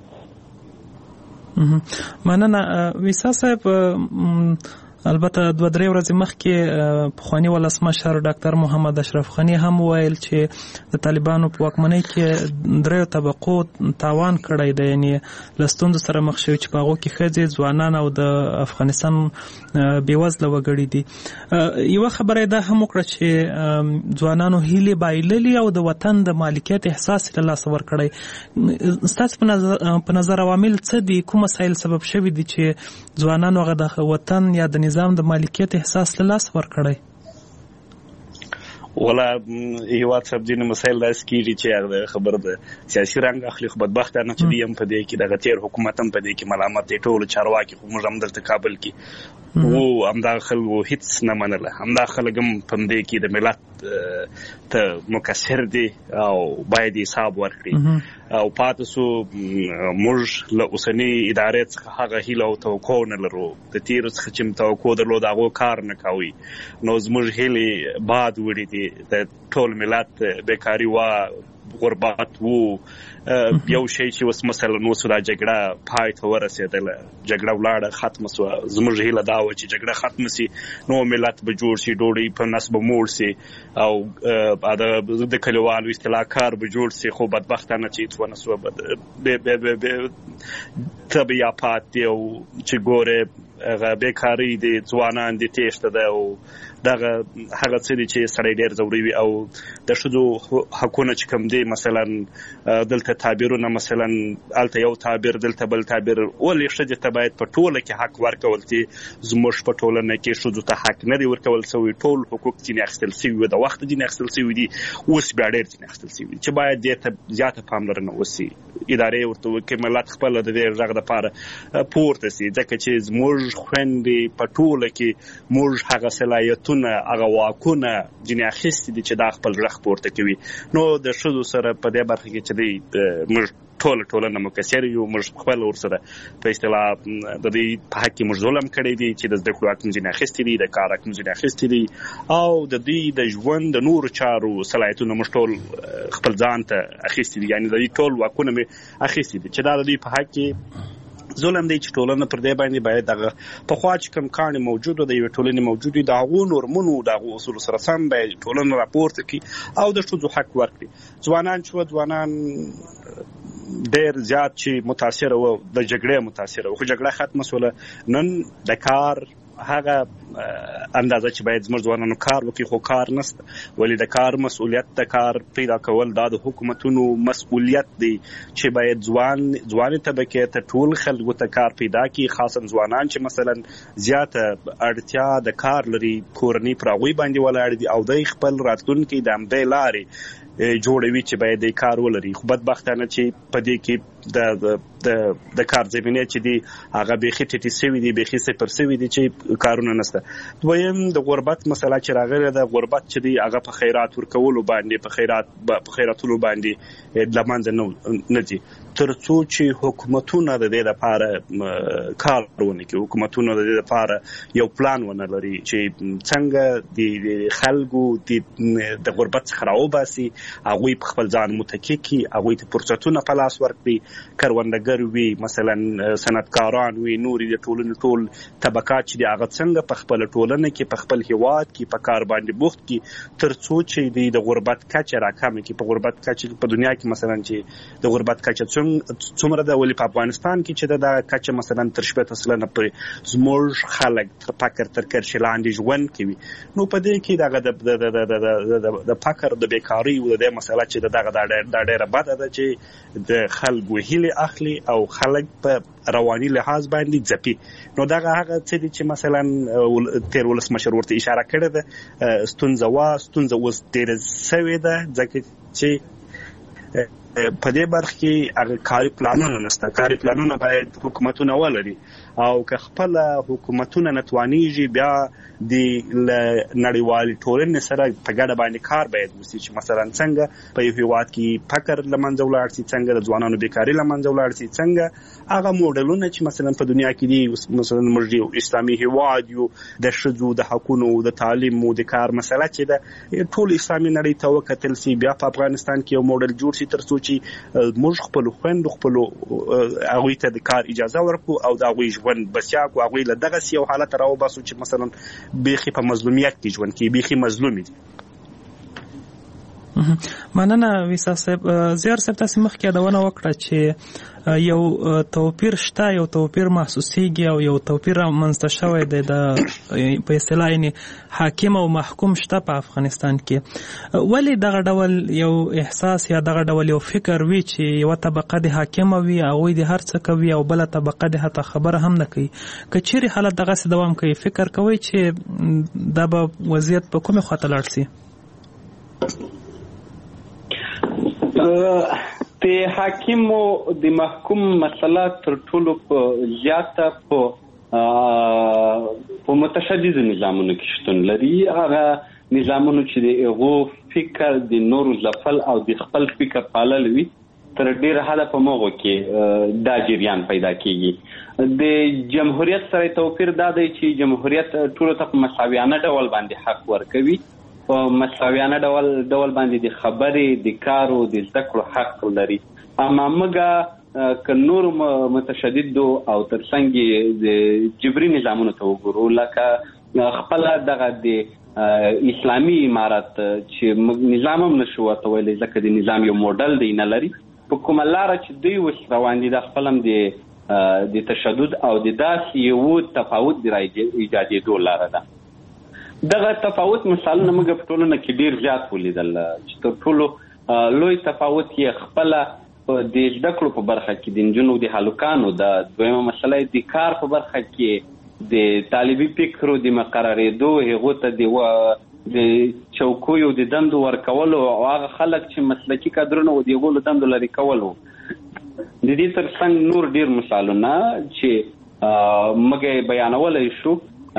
مننه ویسا صاحب. البته دوه درې ورځې مخکې پخواني ولسمشر ډاکټر محمد اشرف غني هم ویل چې د طالبانو په واکمنۍ کې دریو طبقو تاوان کړی دی، یعنی له ستونزو سره مخ شوي چې په هغو کې ښځې، ځوانان او د افغانستان بېوزله وګړي دي. یوه خبره یې دا هم وکړه چې ځوانانو هیلې بایللي او د وطن د مالکیت احساس یې له لاسه ورکړی. ستاسو په نظر عوامل څه دي؟ کوم مسایل سبب شوي دي چې ځوانانو هغه د وطن یا د نظام د مالکیت احساس له لاسه ورکړی؟ ولا هیواد صاحب ځینې مسایل داسې کېږي چې هغه خبره د سیاسي رنګ اخلي، خو بدبختانه چې دوی هم په دې کې دغه تېر حکومت هم په دې کې ملامت دی. ټولو چارواکي خو موږ هم دلته کابل کې وو، همدغه خلکو هېڅ نه منله. همدغه خلک هم په همدې کې د ملت ته مقصر دي او باید حساب ورکړي. او پاتې سو موږ له اوسنۍ ادارې څخه هغه هیله او توقع نه لرو، د تېرو څخه چې توقع درلود هغو کار نه کوي. نو زموږ هیلې باد وړي دي، د ټول ملت بیکاري وه، غربت وو. یو شی چې اوس مثلا اوس دا جګړه پای ته ورسېدله، جګړه ولاړه ختمه سوه. زموږ هیله دا وه چې جګړه ختمه سي، نو ملت به جوړ سي، ډوډۍ په نس به موړ سي او د کلیوالو اصطلاح کار به جوړ سي. خو بدبختانه چې هېڅ ونه سوه، طبیعات دي او چې ګورې هغه بیکاري دي، ځوانان دي تېښته ده او دغه هغه څه دي چې سړی ډېر ځوروي. او د ښځو حقونه چې کوم دي، مثلا دلته تعبیرونه، مثلا هلته یو تعبیر دلته بل تعبیر، ولې ښځې ته باید په ټوله کې حق ورکول شي؟ زموږ په ټولنه کې ښځو ته حق نه دی ورکول شوی، ټول حقوق ځینې اخیستل شوي، د وخت ځینې اخیستل شوي دي، اوس بیا ډېر ځینې اخیستل شوي دي چې باید دې ته زیاته پاملرنه وشي. ادارې ورته وکړي، ملت خپله د دې غږ دپاره پورته شي، ځکه چې زموږ خویندې په ټوله کې موږ هغه صلاحیتونه، هغه واکونه ځینې اخیستي دي چې دا خپل غږ پورته کوي. نو د ښځو سره په دې برخه کې چې دی موږ ټوله ټولنه مقصر یو، موږ خپل ورسره په اصطلاح د دوی په حق کې موږ ظلم کړی دی چې د زده کړو حق موږ ځینې اخیستی دي، د کار حق موږ ځینې اخیستی دي، او د دوی د ژوند د نورو چارو صلاحیتونه موږ ټول خپل ځان ته اخیستی دي. یعنې د دوی ټول واکونه مې اخیستی دي چې دا د دوی په حق کې ظلم دی چې ټولنه پر دې باندې باید دغه پخوا چې کوم کاڼي موجود د یوې ټولنې موجود وي، د هغو نورمونو د هغو اصولو سره سم باید ټولنه راپورته کړي او د ښځو حق ورکړي. ځوانان چې ځوانان ډېر زیات چې متاثره وو، د جګړې متاثره وو، خو جګړه ختمه شوله. نن د کار هغه اندازه چې باید زموږ ځوانانو کار وکړي، خو کار نشته. ولې د کار مسؤلیت، د کار پیدا کول دا د حکومتونو مسؤلیت دی چې باید ځوان ځوانې طبقې ته، ټول خلکو ته کار پیدا کړي، خاصا ځوانان چې مثلا زیاته اړتیا د کار لري، کورنۍ پر هغوی باندې ولاړ دي او دوی خپل راتلونکي د همدې لارې جوړوي چې باید د کار ولري. خو بدبختانه چې په دې کې د د د کار زمینه چې دی هغه بیخي ټیټې سوي دي، بیخي صفر سوي دي چې کارونه نشته. دویم د غربت مسله چې راغله، د غربت چې دی هغه په خیرات ورکولو باندې، په خیرات په خیراتولو باندې له منځه نه ځي، تر څو چې حکومتونه د دې لپاره کار ونه کړي، حکومتونه د دې لپاره یو پلان ونه لري چې څنګه د خلکو د غربت څخه راوباسي، هغوی په خپل ځان متکي کړي، هغوی ته فرصتونه په لاس ورکړي کروندګر وي، مثلا صنعتکاران وي، نورې د ټولنې ټول طبقات چې د هغه څنګه په خپل ټولنه کې په خپل هیواد کې په کار باندې بوخت کې تر څو چې د غربت کچه راکمه کې. په غربت کچه په دنیا کې مثلا چې د غربت کچه څومره ده، ولې په افغانستان کې چې د کچه مثلا تر شپږ سلنه پورې زموږ خلک تر فقر تر کرښې لاندې ژوند کوي. نو په دې کې دغه د فقر د بیکاري او د مسله چې دغه د ډېره بده ده چې د خلکو هیلې اخلي او خلک په رواني لحاظ باندې ځپي. نو دغه هغه څه دي چې مثلا تیر ولسمشر ورته اشاره کړې ده، ستونزه وا ستونزه اوس ډېره سوې ده ځکه چې په دې برخه کې هغه کاري پلانونه نشته. کاري پلانونه باید حکومتونه ولري، او که خپل حکومتونه نتوانيږي بیا د نړیوال ټولنې سره په ګډه باندې کار باید وشي چې مثلا څنګه په یو هیواد کې فقر لمنځه ولاړ شي، څنګه د ځوانانو بیکاری لمنځه ولاړ شي، څنګه هغه موډلونه چې مثلا په دنیا کې دي، مثلا موږ یو اسلامي هیواد یو، د ښځو د حقوقو د تعلیم او د کار مسله چې ده ټول اسلامي نړۍ ته وکتل سي، بیا په افغانستان کې یو موډل جوړ شي تر څو چې موږ خپل خويند خپل هغه ته د کار اجازه ورکو او د هغه ژوند بسیا کو هغه له دغه یو حالت راو باسو چې مثلا بيخي په مظلومیت کې ژوند کې بيخي مظلومي دي. مننه ویسا صاحب. زیار صاحب تاسو مخکې یادونه وکړه چې یو توپیر شته، یو توپیر محسوسیږي او یو توپیر منځته شوی دی د په اصطلاح یعنی حاکم او محکوم شته په افغانستان کې. ولی دغه ډول یو احساس یا دغه ډول یو فکر وی چې یو طبقه د حاکم وي او د هر څه کوي او بل طبقه د حتی خبره هم نه کوي؟ کچېرې حالت دغه څه دوام کوي، فکر کوي چې دا به وضعیت په کومه خواته لاړ شي؟ د حاکم او د محکوم مسله تر ټولو زیاته په په متشدد نظامونو کې شتون لري. هغه نظامونو چې د ایغو فکر د نورو ځپل او د خپل فکر پالل وي تر ډیره حده په موغو کې دا جریان پیدا کیږي. د جمهوریت سره توپیر دا دی چې جمهوریت ټولو ته په مساویانه ډول باندې حق ورکوي، په مساویانه ډول ډول باندې د خبرې د کار او د زده کړو حق لري. اما موږ که نور متشدد او ترڅنګ د جبري نظامونو ته وګورو، لکه خپل دغه د اسلامي امارت چې موږ نظام هم نشو ورته ویلی ځکه د نظام یو موډل دی نه لري، په کومه لاره چې دوی اوس روان دي د خپل هم د د تشدد او د داسې یو تفاوت د ایجادېدو لاره ده. دغه تفاوت مثالونه موږ په ټولنه کې ډیر زیات ولیدل چې تر ټولو لوی تفاوت یې خپله د زده کړو په برخه کې د نجونو د هلکانو د دویمه مسله د کار په برخه کې د طالبي فکرو د مقررېدو، هغو ته د چوکیو د دندو ورکولو او هغه خلک چې مسلکي کادرونه و د هغو له دندو لرې کولو. د دې ترڅنګ نور ډیر مثالونه چې موږ بیانولی شو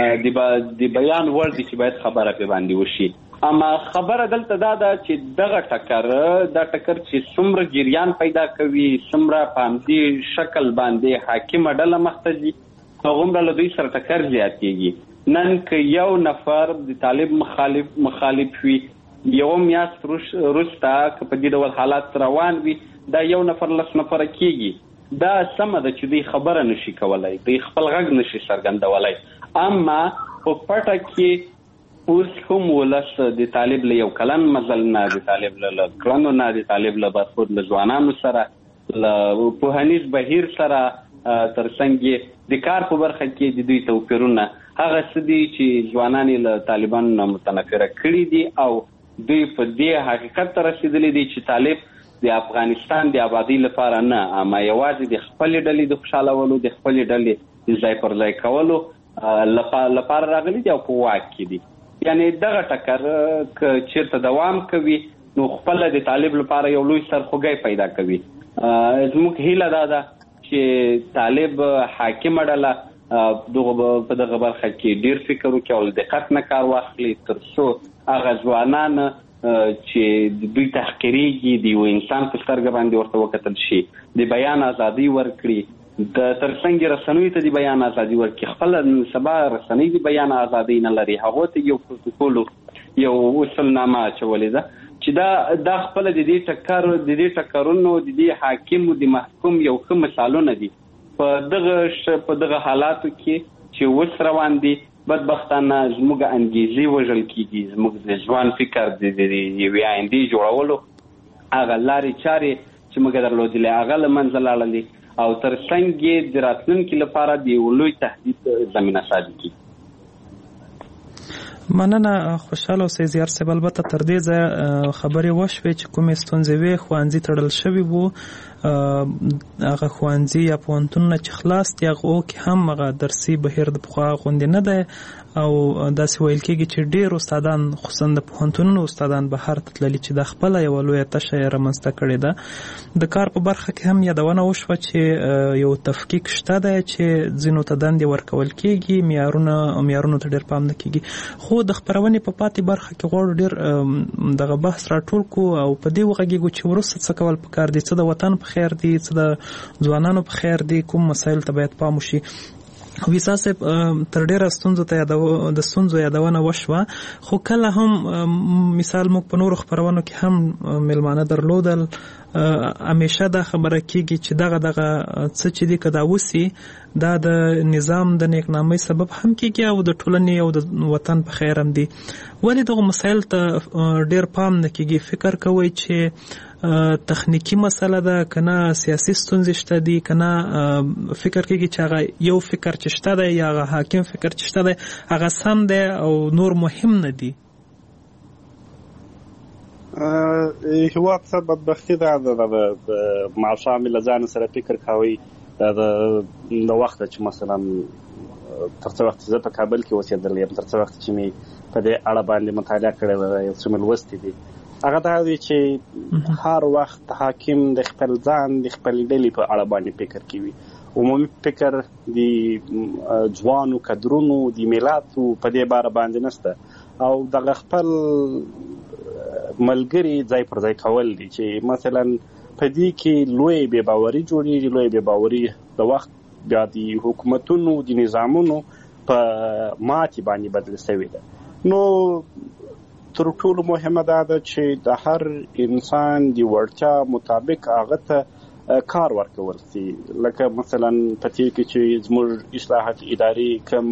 د بیان وړ دي چې باید خبره پې باندې وشي. اما خبره دلته دا ده چې دغه ټکر دا ټکر چې څومره جریان پیدا کوي، څومره په همدې شکل باندې حاکمه ډله مخته ځي، هغومره له دوی سره ټکر زیاتېږي. نن که یو نفر د طالب مخالف مخالف وي، یو میاشت وروسته که په دې ډول حالات روان وي، دا یو نفر لس نفره کېږي. دا سمه ده چې دوی خبره نشي کولی، دوی خپل غږ نشي څرګندولی. اما په پټه کې اوس هم ولس د طالب له یو کلن مزل نه، د طالب له کړنو نه، د طالب له برخورد له ځوانانو سره، له پوهنیز بهیر سره، ترڅنګ د کار په برخه کې د دوی توپیرونه هغه څه دي چې ځوانان یې له طالبانو نه متنفره کړي دي او دوی په دې حقیقت ته رسېدلي دي چې طالب د افغانستان د آبادۍ لپاره نه، اما یوازې د خپلې ډلې د خوشحالولو، د خپلې ډلې د ځای پر ځای کولو لپاره راغلي دي او په واک کې دي. یعنی دغه ټکر که چیرته دوام کوي نو خپل د طالب لپاره یو لوی سرخوږی پیدا کوي. زموږ هیله دا ده چې طالب حاکمه ډله په دغه برخه کې ډیر فکر وکړي او دقت نه کار واخلي تر څو هغه ځوانان چې دوی تحقیریږي د یو انسان په سترګه باندې ورته وکتل شي، د بیان ازادي ورکړي، د ترڅنګ رسنیو ته د بیان ازادي ورکړي. خپل سبا رسنۍ د بیان ازادي نه لري، هغو ته یو پروتوکول یو اصولنامه اچولې ده چې دا د خپل د دې ټکر د دې ټکرونو د دې حاکم او د محکوم یو ښه مثالونه دي په دغه په دغه حالاتو کې چې اوس روان دي. بدبختانه زموږ انګیزې وژل کېږي، زموږ د ځوان فکر د یوې آیندې جوړولو هغه لارې چارې چې موږ درلودلې هغه له منځه لاړلې او تر څنګ یې د راتلونکي لپاره د یو لوی تهدید زمینه سازي کېږي. مننه خوشحاله اوسئ زیار صاحب. البته تر دې ځایه خبرې وشوې چې کومې ستونزې وې، ښوونځي تړل شوي وو، هغه ښوونځي یا پوهنتونونه چې خلاص دي هغو کې هم هغه درسي بهیر د پخوا غوندې نه دی او داسې ویل کېږي چې ډېر استادان خصوصا د پوهنتونونو استادان بهر ته تللي چې دا خپله یوه لویه تشه یې رامنځته کړې ده. د کار په برخه کې هم یادونه وشوه چې یو تفکیک شته دی چې ځینو ته دندې ورکول کېږي، معیارونه معیارونو ته ډېر پام نه کېږي. خو د خپرونې په پاتې برخه کې غواړو ډېر دغه بحث راټول کړو او په دې وغږېږو چې وروسته څه کول پکار دي، څه د وطن په خیر دي، څه د ځوانانو په خیر دي، کوم مسایل ته باید پام وشي. ویسا صاحب تر ډیره ستونزو ته د ستونزو یادونه وشوه، خو کله هم مثال موږ په نورو خپرونو کې هم میلمانه درلودل، همیشه دا خبره کېږي چې دغه دغه څه چې دي که دا وسي دا د نظام د نیکنامۍ سبب هم کېږي او د ټولنې او د وطن په خیر هم دي. ولې دغه مسایل ته ډېر پام نه کېږي؟ فکر کوئ چې تخنیکی مسله ده که نه سیاسي ستونزې شته دي که نه فکر کېږي چې هغه یو فکر چې شته دی یا هغه حاکم فکر چې شته دی هغه سم دی او نور مهم نه دي؟ هېواد څه بدبختي ده، د ماښام له ځان سره فکر کوئ د وخته چې مثلا تر څه وخت زه په کابل کې اوسېدلی یم، تر څه وخت چې مې په دې اړه باندې مطالعه کړې ده، یو څه مې لوستي دي، هغه دا دی چې هر وخت حاکم د خپل ځان د خپل ډلې په اړه باندې فکر کوي. عمومي فکر د ځوانو کدرونو د میلاتو په دې باره باندې نشته او دغه خپل ملګري ځای پر ځای کول دي چې مثلا په دې کې لوی بې باوري جوړېږي. لوی بې باوري د وخت بیا د حکومتونو د نظامونو په ماتې باندې بدل شوې ده. نو تر ټولو مهمه دا ده چې د هر انسان د وړتیا مطابق هغه ته کار ورکول شي. لکه مثلا په دې کې چې زموږ اصلاحات ادارې کوم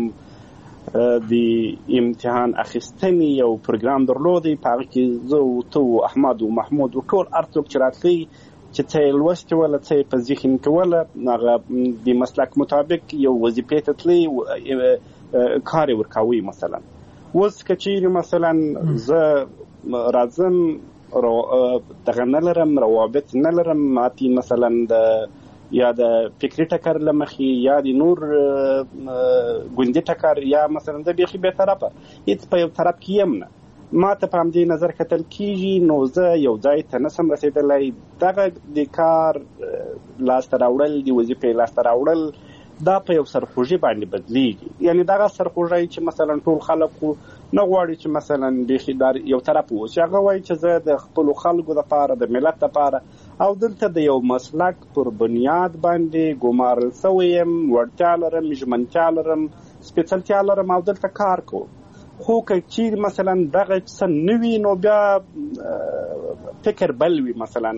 د امتحان اخیستنې یو پروګرام درلودی، په هغه کې زه او ته او احمد او محمود او ټول هر څوک چې راتلی چې څه یې لوستي وله څه یې په ذهن کې وله هغه د مسلک مطابق یو وظیفې ته تللی کار یې ورکوي. مثلا اوس که چیرې مثلا زه راځم دغه نه لرم، روابط نه لرم، ماتې مثلا د یا د فکري ټکر له مخې یا د نور ګوندي ټکر یا مثلا د بیخي بې طرفه هېڅ په یو طرف کې یم نه، ما ته په همدې نظر کتل کېږي نو زه یو ځای ته نسم رسېدلی. دغه د کار لاسته راوړل، د وظیفې لاسته راوړل دا په یو سرخوږي باندې بدلیږي. یعنی دغه سرخوږی چې مثلا ټول خلک نه غواړي چې مثلا بیخي در یو طرف اوسي، هغه وایي چې زه د خپلو خلکو دپاره د ملت دپاره او دلته د یو مسلک پر بنیاد باندې ګمارل شوی یم، وړتیا لرم، ژمنتیا لرم، سپېڅلتیا لرم او دلته کار کوم. خو که چیرې مثلا دغه څه نه وي نو بیا فکر بل وي، مثلا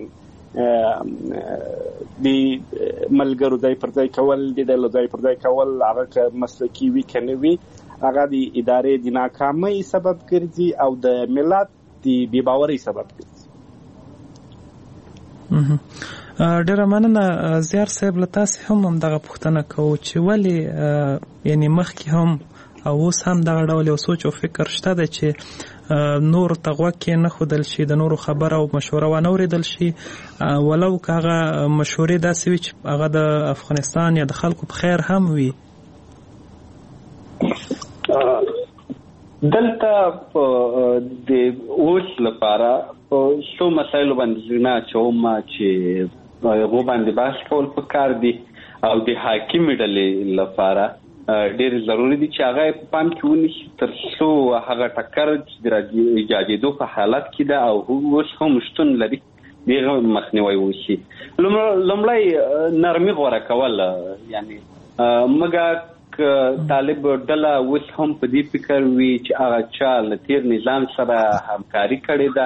د ملګرو ځای پر ځای کول، د ډلو ځای پر ځای کول، هغه که مسلکي وي که نه وي هغه د ادارې د ناکامۍ سبب ګرځي او د ملت د بې باورۍ سبب ګرځي. ډېره مننه زیار صاحب. له تاسې هم همدغه پوښتنه کوو چې ولې یعنې مخکې هم او اوس هم دغه ډول یو سوچ او فکر شته دی چې نور ته غوږ کې نه ښودل شي، د نورو خبره او مشوره ونه اورېدل شي، ولو که هغه مشورې داسې وي چې هغه د افغانستان یا د خلکو په خیر هم وي؟ دلته د اوس لپاره په څو مسایلو باندې نه اچوم چې هغو باندې بحث کول پکار دي او د حاکمې ډلې لپاره ډېر ضروري دي چې هغه په پام کې ونیسي تر څو هغه ټکر چې د ایجادېدو په حالت کې ده او اوس هم شتون لري د هغه مخنیوی وشي. لومړی نرمي غوره کول، یعنې مګر که طالب ډله اوس هم په دې فکر وي چې هغه چا له تېر نظام سره همکاري کړې ده،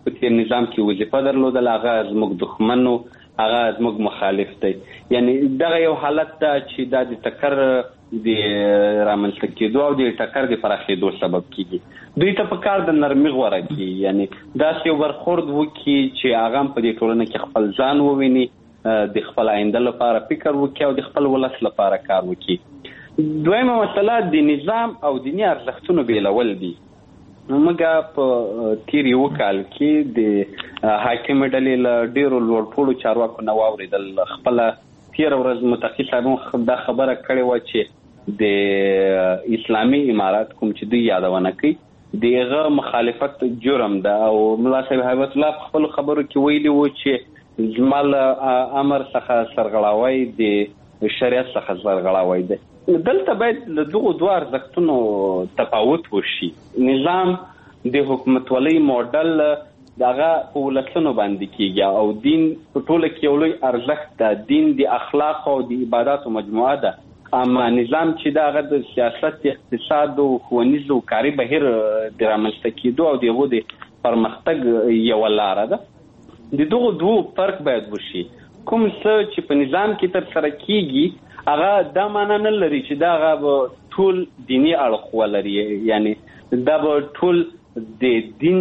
په تیر نظام کې وظیفه درلودل هغه زموږ دښمن و، هغه زموږ مخالف دی. یعنی دغه یو حالت ده چې دا د ټکر د رامنځته کېدو او د ټکر د پراخېدو سبب کېږي. دوی ته په کار د نرمي غوره کړي، یعنی داسې یو برخورد وکړي چې هغه هم په دې ټولنه کې خپل ځان وویني، د خپل آینده لپاره فکر وکړي او د خپل ولس لپاره کار وکړي. دویمه مسله د نظام او دیني ارزښتونو بیلول دي. موږ په تیر یو کال کې د حاکم ډلې له ډیرو لوړپوړو چارواکو نه واورېدل. خپله تېره ورځ متقي صاحب دا خبره کړې وه چې د اسلامي امارات کوم چې دوی یادونه کوي د هغه مخالفت جرم ده، او ملا صاحب هیبت الله په خپلو خبرو کې ویلي وو چې زما له امر څخه سرغړاوی د شریعت څخه سرغړاوی دی. دلته باید له دغو دوه ارزښتونو تفاوت وشي. نظام د حکومتولۍ موډل دغه په ولسونو باندې کېږي او دین په ټوله کې یو لوی ارزښت ده. دین د اخلاق او د عباداتو مجموعه ده، اما نظام چې دغه د سیاست، اقتصاد او ښوونیز او کاري بهیر د رامنځته کېدو او د هغو د پرمختګ یوه لاره ده. د دغو دوو فرق باید وشي. کوم څه چې په نظام کې تر سره کېږي هغه دا معنا نه لري چې دا هغه به ټول دیني اړخ ولري، یعنی دا به ټول د دین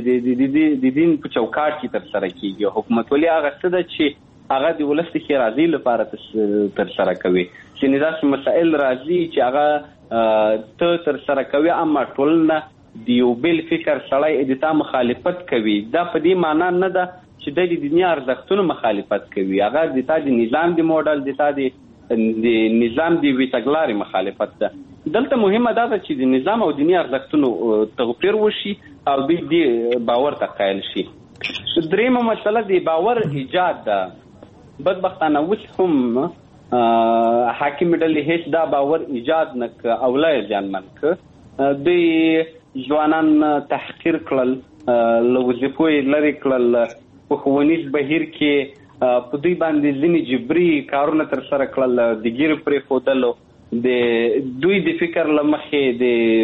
د دین په چوکاټ کې تر سره کېږي. حکومتولي هغه څه ده چې هغه د ولس د ښېرازۍ لپاره تر سره کوي، چې داسې مسائل راځي چې هغه ته تر سره کوي اما ټولنه د یو بل فکر سړی د تا مخالفت کوي. دا په دې معنا نه ده چې د دیني ارزښتونو مخالفت کوي، هغه د تا د نظام د موډل، د تا د نظام د وي تګلارې مخالفت ده. دلته مهمه دا ده چې د نظام او دیني ارزښتونو توپیر وشي او دوی دې باور ته قایل شي. دریمه مسله د باور ایجاد ده. بدبختانه اوس هم حاکم ډلې هیڅ دا باور ایجاد نه که او لا یې زیانمن که. دوی ځوانان تحقیر کړل، له وظیفو یې لرې کړل، په ښوونیز بهیر کې په دوی باندې ځینې جبري کارونه تر سره کړل، د ګیرې پرېښودلو، د دوی د فکر له مخې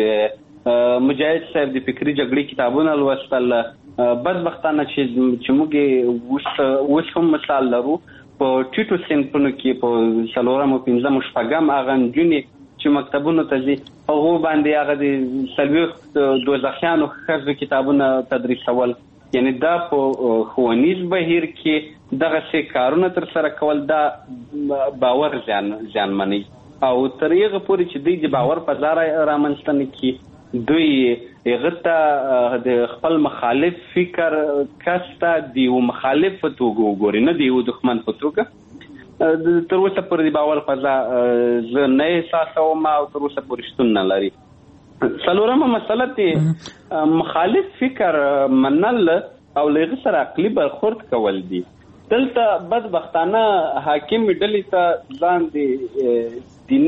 د مجاهد صاحب د فکري جګړې کتابونه لوستل. بدبختانه چې موږ اوس هم مثال لرو په ټیټو صنفونو کې په څلورم او پنځم او شپږم هغه نجونې چې مکتبونو ته ځي هغو باندې هغه د څلوېښت دوزخیانو ښځو کتابونه تدریسول. یعنی دا په ښوونیز بهیر کې دغسې کارونه تر سره کول دا باور زیانمنوي او تر هغه پورې چې دوی د باور فضا رامنځته نه کړي، دوی هغه ته د خپل مخالف فکر کس ته د یو مخالف په توګه وګوري، نه د یو دښمن په توګه. تر اوسه پورې د باور فضا زه نه احساسوم او تر اوسه پورې شتون نه لري. څلورمه مسله ته مخالف فکر منل او له هغه سره عقلي برخورد کول دي. دلته بدبختانه حاکم ډلې ته ځان د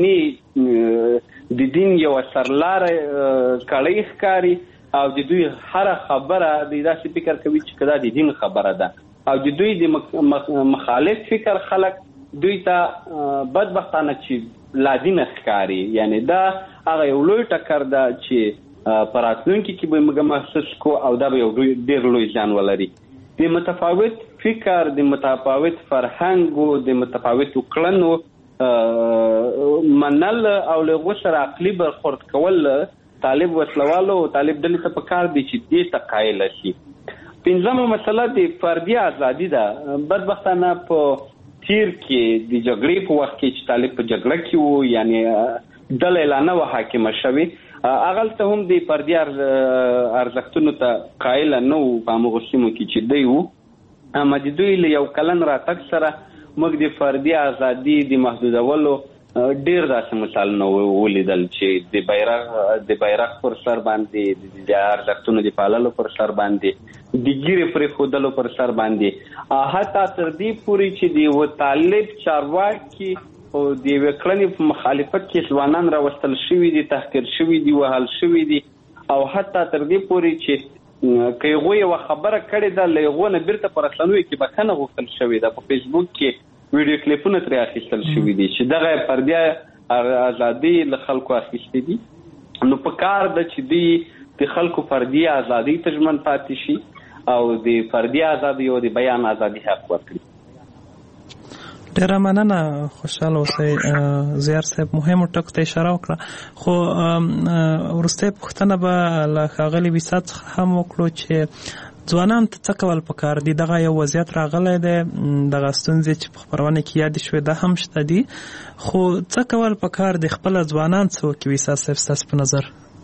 دیني د دین یو سرلاره کړی ښکاري او د دوی هره خبره د داسې فکر کوي چې دا د دین خبره ده او د دوی د مخالف فکر خلک دوی ته بدبختانه چې لادینه ښکاري. یعنی دا هغه یو لوی ټکر ده چې په راتلونکي کې به موږ محسوس کو او دا به یو ډېر لوی زیان ولري. د متفاوت فکر، د متفاوت فرهنګ او د متفاوتو کړنو منل او له هغو سره عقلي برخورد کول طالب وسلوالو او طالب ډلې ته پکار دي چې دې ته قایل شي. پنځمه مسله د فردي ازادي ده. بدبختانه په تیر کې د جګړې په وخت کې چې طالب په جګړه کې وو، یعنی ډله اعلانه وه حاکمه شوې، هغلته هم د فردي ارزښتونو ته قایل نه وو په همغو سیمو کې چې دوی وو. اما د دوی له یو کلن راتګ سره موږ د فردي ازادي د محدودولو ډېر داسې مثالونه ولیدل چې د بیرغ د بیرغ پر سر باندې د ارزښتونو د پاللو پر سر باندې د ګیرې پرېښودلو پر سر باندې حتی تر دې پورې چې د یوه طالب چارواکي او د یوې کړنې په مخالفت کې ځوانان راوستل شوي دي، تحقیر شوي دي، وهل شوي دي او حتی تر دې پورې چې که هغوی یوه خبره کړې ده له هغو نه بیرته په رسنیو کې بښنه غوښتل شوې ده، په فیسبوک کې ویډیو کلیپونه ترې اخیستل شوي دي چې دغه فردي ازادي له خلکو اخیستې دي. نو په کار ده چې دوی د خلکو فردي ازادي ته ژمن پاتې شي او د فردي ازادي او د بیان ازادي حق ورکړي. ډیره مننه خوشحاله اوسئ. زیار صاحب مهمو ټکو ته اشاره وکړه، خو وروستۍ پوښتنه به له ښاغلي ویسا څخه هم وکړو چې ځوانان ته څه کول پکار دي؟ دغه یو وضعیت راغلی دی، دغه ستونزې چې په خپرونه کې یادې شوې دا هم شته دي، خو څه کول پکار دي؟ خپله ځوانان څه وکړي ویسا صاحب ستاسو په نظر؟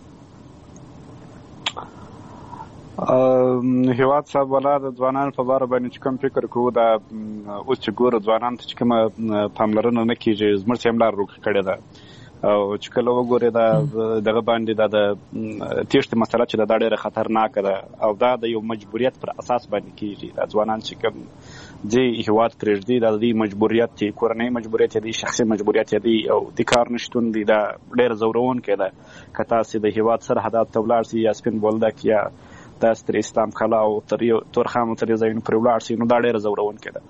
هیواد صاحب والا د ځوانانو په باره باندې چې کوم فکر کوو، دا اوس چې ګوره ځوانانو ته چې کومه پاملرنه نه کېږي، زموږ چې هم لار روښه کړې ده، او چې کله وګورې دا دغه باندې دا د تېښتې مسله چې ده دا ډېره خطرناکه ده، او دا د یو مجبوریت پر اساس باندې کېږي. دا ځوانان چې کوم ځي هیواد پرېږدي، دا د دوی مجبوریت دی، کورنۍ مجبوریت دی، شخصي مجبوریت دی، او د کار نشتون دی. دا ډېر ځورونکی ده که تاسې د هیواد سرحداتو ته ولاړ شئ، یا سپین بولدک یا داسې تر اسلام کلا او تر تورخم تر ځایونو پورې ولاړ شئ، نو دا ډېره ځورونکی ده.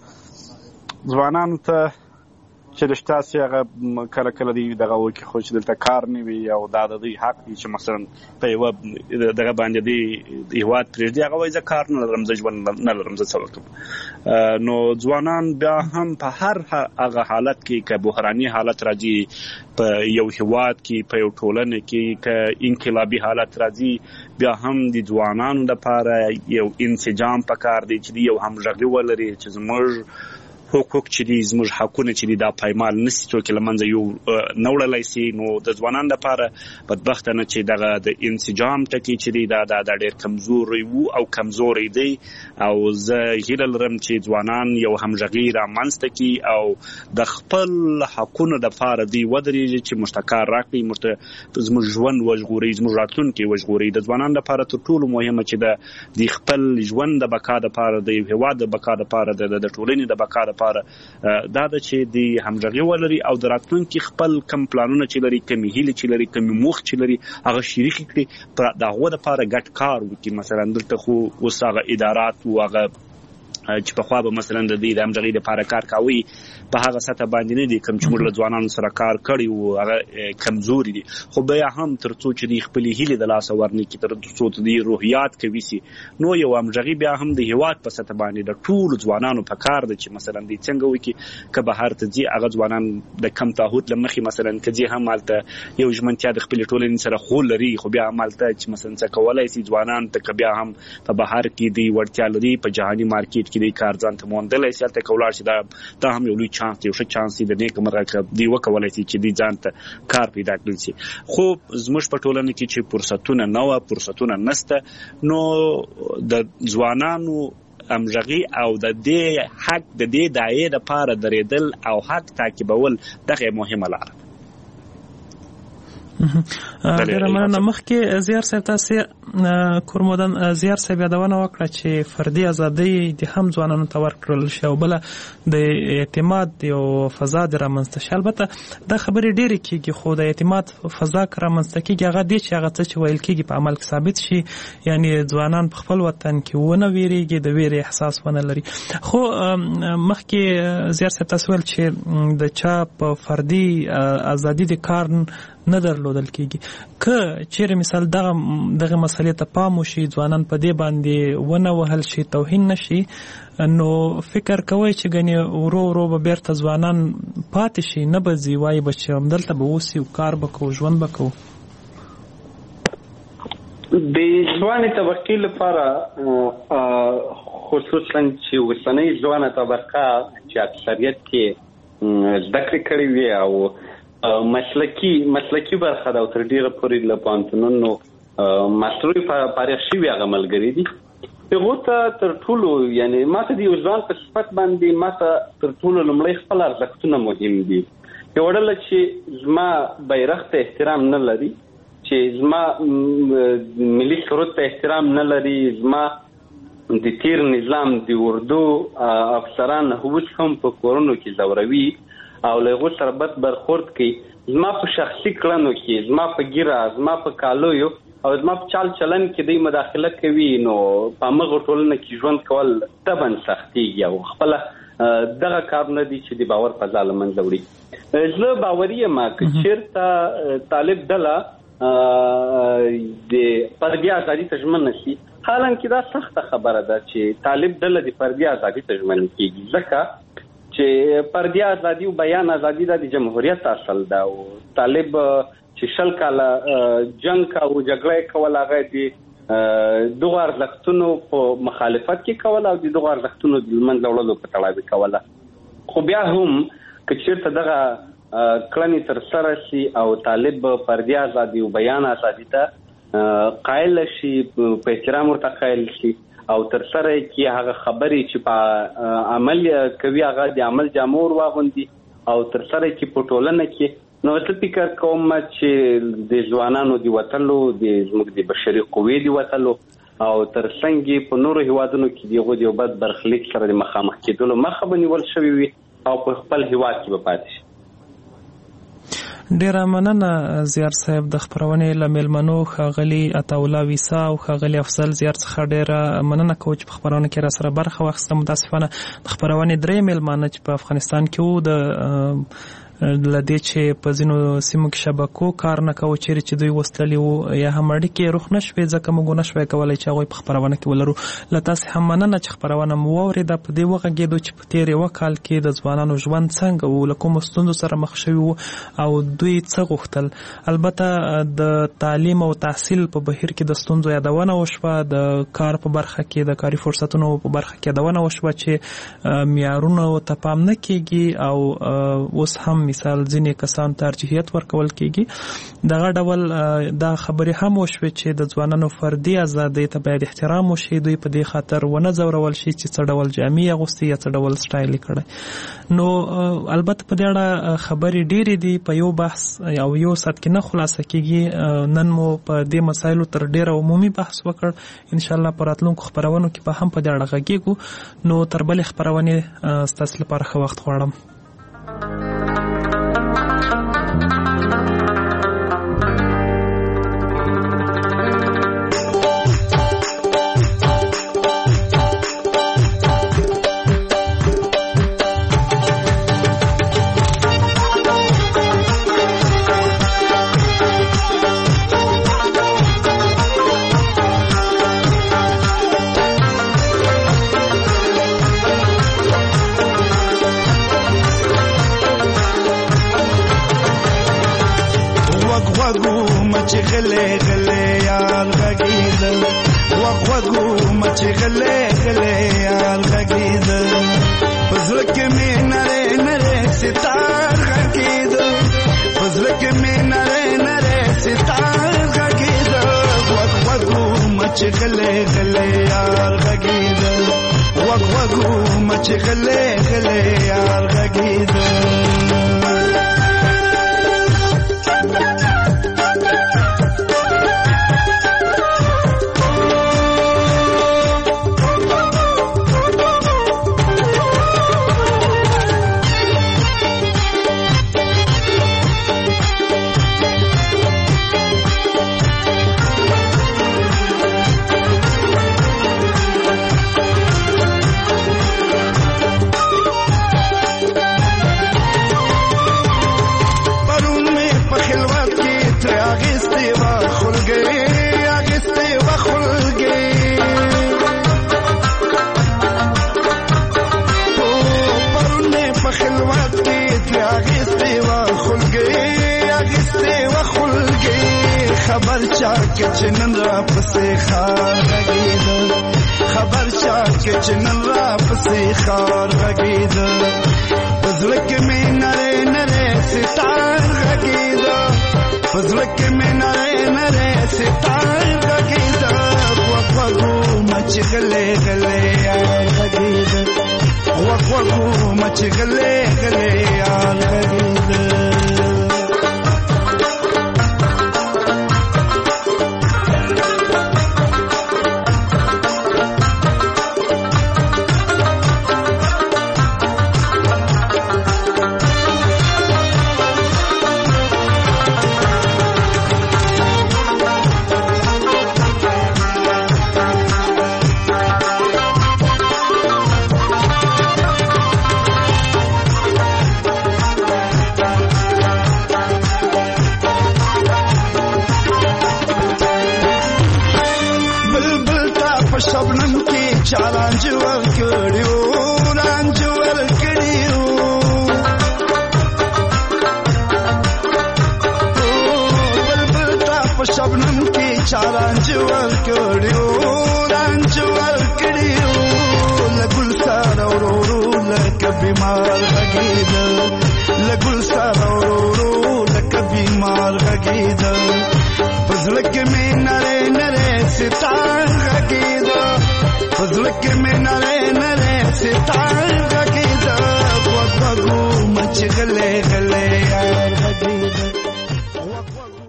ځوانانو ته چې رشته سي هغه کله کله دی دغه وکړي، خو چې دلته کار نه وي، او دا د دوی حق دی چې مثلا په یوه دغه باندې دی هیواد پرېږدي، هغه وایي زه کار نه لرم، زه ژوند نه لرم، زه څه وکړم. نو ځوانان بیا هم په هر هغه حالت کې که بحراني حالت راځي په یو هیواد کې، په یو ټولنه کې که انقلابي حالت راځي، بیا هم د ځوانانو لپاره یو انسجام پکار دی چې یو همغږي ولري، چې زموږ حقوق چې دي، زموږ حقونه چې دي، دا پایمال نشي څوک له منځه یو نه وړلی سي. نو د ځوانانو لپاره بدبختانه چې دغه د انسجام ټکي چې دي دا دا ډېر کمزوری وو او کمزوری دی، او زه هیله لرم چې ځوانان یو همغږي رامنځته کړي او د خپل حقونو لپاره دوی ودرېږي، چې موږ ته کار راکړي، موږ ته زموږ ژوند وژغوري، زموږ راتلونکی وژغوري. د ځوانانو لپاره تر ټولو مهمه چې د خپل ژوند د بقا لپاره، د یو هېواد د بقا لپاره، د ټولنې د بقا لپاره دا د چې د همغږي ولري، او د راتلونکي خپل کم پلانونه چې لري، کمې هیلې چې لري، کمې موخې چې لري، هغه شریک کړي، د هغو لپاره ګډ کار وکړي. مثلا دلته خو اوس هغه ادارات و هغه چې پخوا به مثلا د دې د همغږۍ لپاره کار کوي په هغه سطح باندې نه دي، کوم چې موږ له ځوانانو سره کار کړی وو هغه کمزوري دي. خو بیا هم تر څو چې دوی خپلې هیلې د لاسه ورنکړي، تر څو چې دوی روحیات قوي سي، نو یو همغږي بیا هم د هیواد په سطح باندې د ټولو ځوانانو په کار ده چې مثلا دوی څنګه وکړي. که بهر ته ځي، هغه ځوانان د کم تعهد له مخې مثلا که ځي هم هلته یو ژمنتیا د خپلې ټولنې سره خو لري، خو بیا هم هلته چې مثلا څه کولی سي ځوانان ته، که بیا هم په بهر کې دوی وړتیا لري، په جهاني مارکیټ کې دوی کار ځان ته موندلی سي، هلته که ولاړ شي، دا دا هم یو لوی چانس دی، یو ښه چانس دی د نیکه مرغه که دوی وکولی سي چې دوی ځان ته کار پیدا کړی سي. خو زموږ په ټولنه کې چې فرصتونه نه وه، فرصتونه نسته، نو د ځوانانو همغږي او د دې حق د دې دایې لپاره درېدل او حق تعقیبول دغه مهمه لاره ده. ډیره مننه. مخکې زیار صاحب تاسې کورمودن زیار صاحب یادونه وکړه چې فردي ازادۍ د هم ځوانانو ته ورکړل شي، او بله د اعتماد یو فضا د رامنځته شي. البته دا خبرې ډېرې کېږي، خو د اعتماد فضا که رامنځته کېږي، هغه دی چې هغه څه چې ویل کېږي په عمل کې ثابت شي، یعنې ځوانان په خپل وطن کې ونه ویرېږي، د ویرې احساس ونه لري. خو مخکې زیار صاحب تاسو ویل چې د چا په فردي ازادي د کار نه درلودل کېږي. که چیرې مثال دغه دغه مسلې ته پام وشي، ځوانان په دې باندې ونه وهل شي، توهین نشي، نو فکر کوئ چې ګنې ورو ورو به بیرته ځوانان پاتې شي، نه به ځي، وایي به چې همدلته به اوسي او کار به کوو، ژوند به کوو. د ځوانې طبقې لپاره خصوصا چې اوسنۍ ځوانه طبقه چې اکثریت کې زده کړې کړې وي او مسلکی مسلکی برخه دا تر ډیره پورې له پوهنتونونو ماستري فارغ شوي هغه ملګري دي. هغو ته تر ټولو یعنې ما ته د یو ځوان په صفت باندې ما ته تر ټولو لومړی خپل ارزښتونه مهم دي. یوه ډله چې زما بیرغ ته احترام نه لري، چې زما ملي سرود ته احترام نه لري، زما د تیر نظام د اردو افسران اوس هم په کورونو کې ځوروي او له هغو سره بد برخورد کوي، زما په شخصي کړنو کې، زما په ګیره، زما په کالیو او زما په چال چلن کې دوی مداخله کوي، نو په همغه ټولنه کې ژوند کول طبعا سختېږي او خپله دغه کارونه دي چې د باور فضا له منځه وړي. زه باوري یم که چېرته طالب ډله د فردي ازادي ته ژمنه شي، حالانکه دا سخته خبره ده چې طالب ډله د فردي ازادي ته ژمن کیږي، ځکه چې فردي ازادي او بیان ازادي د جمهوریت اصل ده. او طالب چې شل کاله جنگ کا او جګړه کول، هغه د دغه ارزښتونو په مخالفت کې کول او د دغه ارزښتونو د منځ وړلو په تړاو کوله. خو بیا هم که چیرته دغه کړنې تر سره شي او طالب فردي ازادي او بیان ازادي ته قائل شي، په احترام ورته قائل شي او تر سره کې هغه خبرې چې په عمل کوي هغه د عمل جامور واغوندي او تر سره کې په ټولنه کې، نو زه فکر کوم چې د ځوانانو د وتلو، د زموږ د بشري قوې د وتلو او تر څنګ په نورو هیوادونو کې دغه د یو بد برخلیک سره د مخامخ کېدلو مخه به نیول شوې وي او په خپل هیواد کې به پاتې شي. ډیره مننه زیار صاحب د خبرونې له میلمنو ښاغلي عطاالله ویسا او ښاغلي افضل زیار څخه ډیره مننه کوم چې په خبرونه کې را سره برخه واخیسته. متاسفانه د خبرونې درې میلمانه چې په افغانستان کې وو د لدې چې په ځینو سیمو کې شبکو کار نه کوي، چیرې چې دوی وستلي وو یا هم اړیکې روښ نه شوې، ځکه موږ نه شوی کولی چې هغوی په خپرونه کې ولرو. له تاسې هم مننه چې خپرونه مو واورېده. په دې وغږېدو چې په تېر یوه کال کې د ځوانانو ژوند څنګه و، له کومو ستونزو سره مخ شوي وو او دوی څه غوښتل. البته د تعلیم او تحصیل په بهیر کې د ستونزو یادونه وشوه، د کار په برخه کې، د کاري فرصتونو په برخه کې یادونه وشوه چې معیارونو ته پام نه کېږي او اوس هم مثال ځینې کسان ته ترجیحیت ورکول کېږي. دغه ډول دا خبرې هم وشوې چې د ځوانانو فردي ازادۍ ته باید احترام وشي، دوی په دې خاطر ونه ځورول شي چې څه ډول جامې اغوستي یا څه ډول سټایل یې کړی. نو البته په دې اړه خبرې ډېرې دي، په یو بحث او یو ساعت کې نه خلاصه کېږي. نن مو په دې مسایلو تر ډېره عمومي بحث وکړ، انشاءالله په راتلونکو خپرونو کې به هم په دې اړه غږېږو. نو تر بلې خپرونې ستاسو لپاره ښه وخت غواړم. په شبنم کې چالان جوړ کړیو ران جوړ کړیو بلبل تا په شبنم کې چالان جوړ کړیو ران جوړ کړیو لګل سره ورو لکه بیمار غږیدل لګل سره ورو لکه بیمار غږیدل پزړه کې مې نره نره ستار غږیدل پزړه کې مې نره نره ستار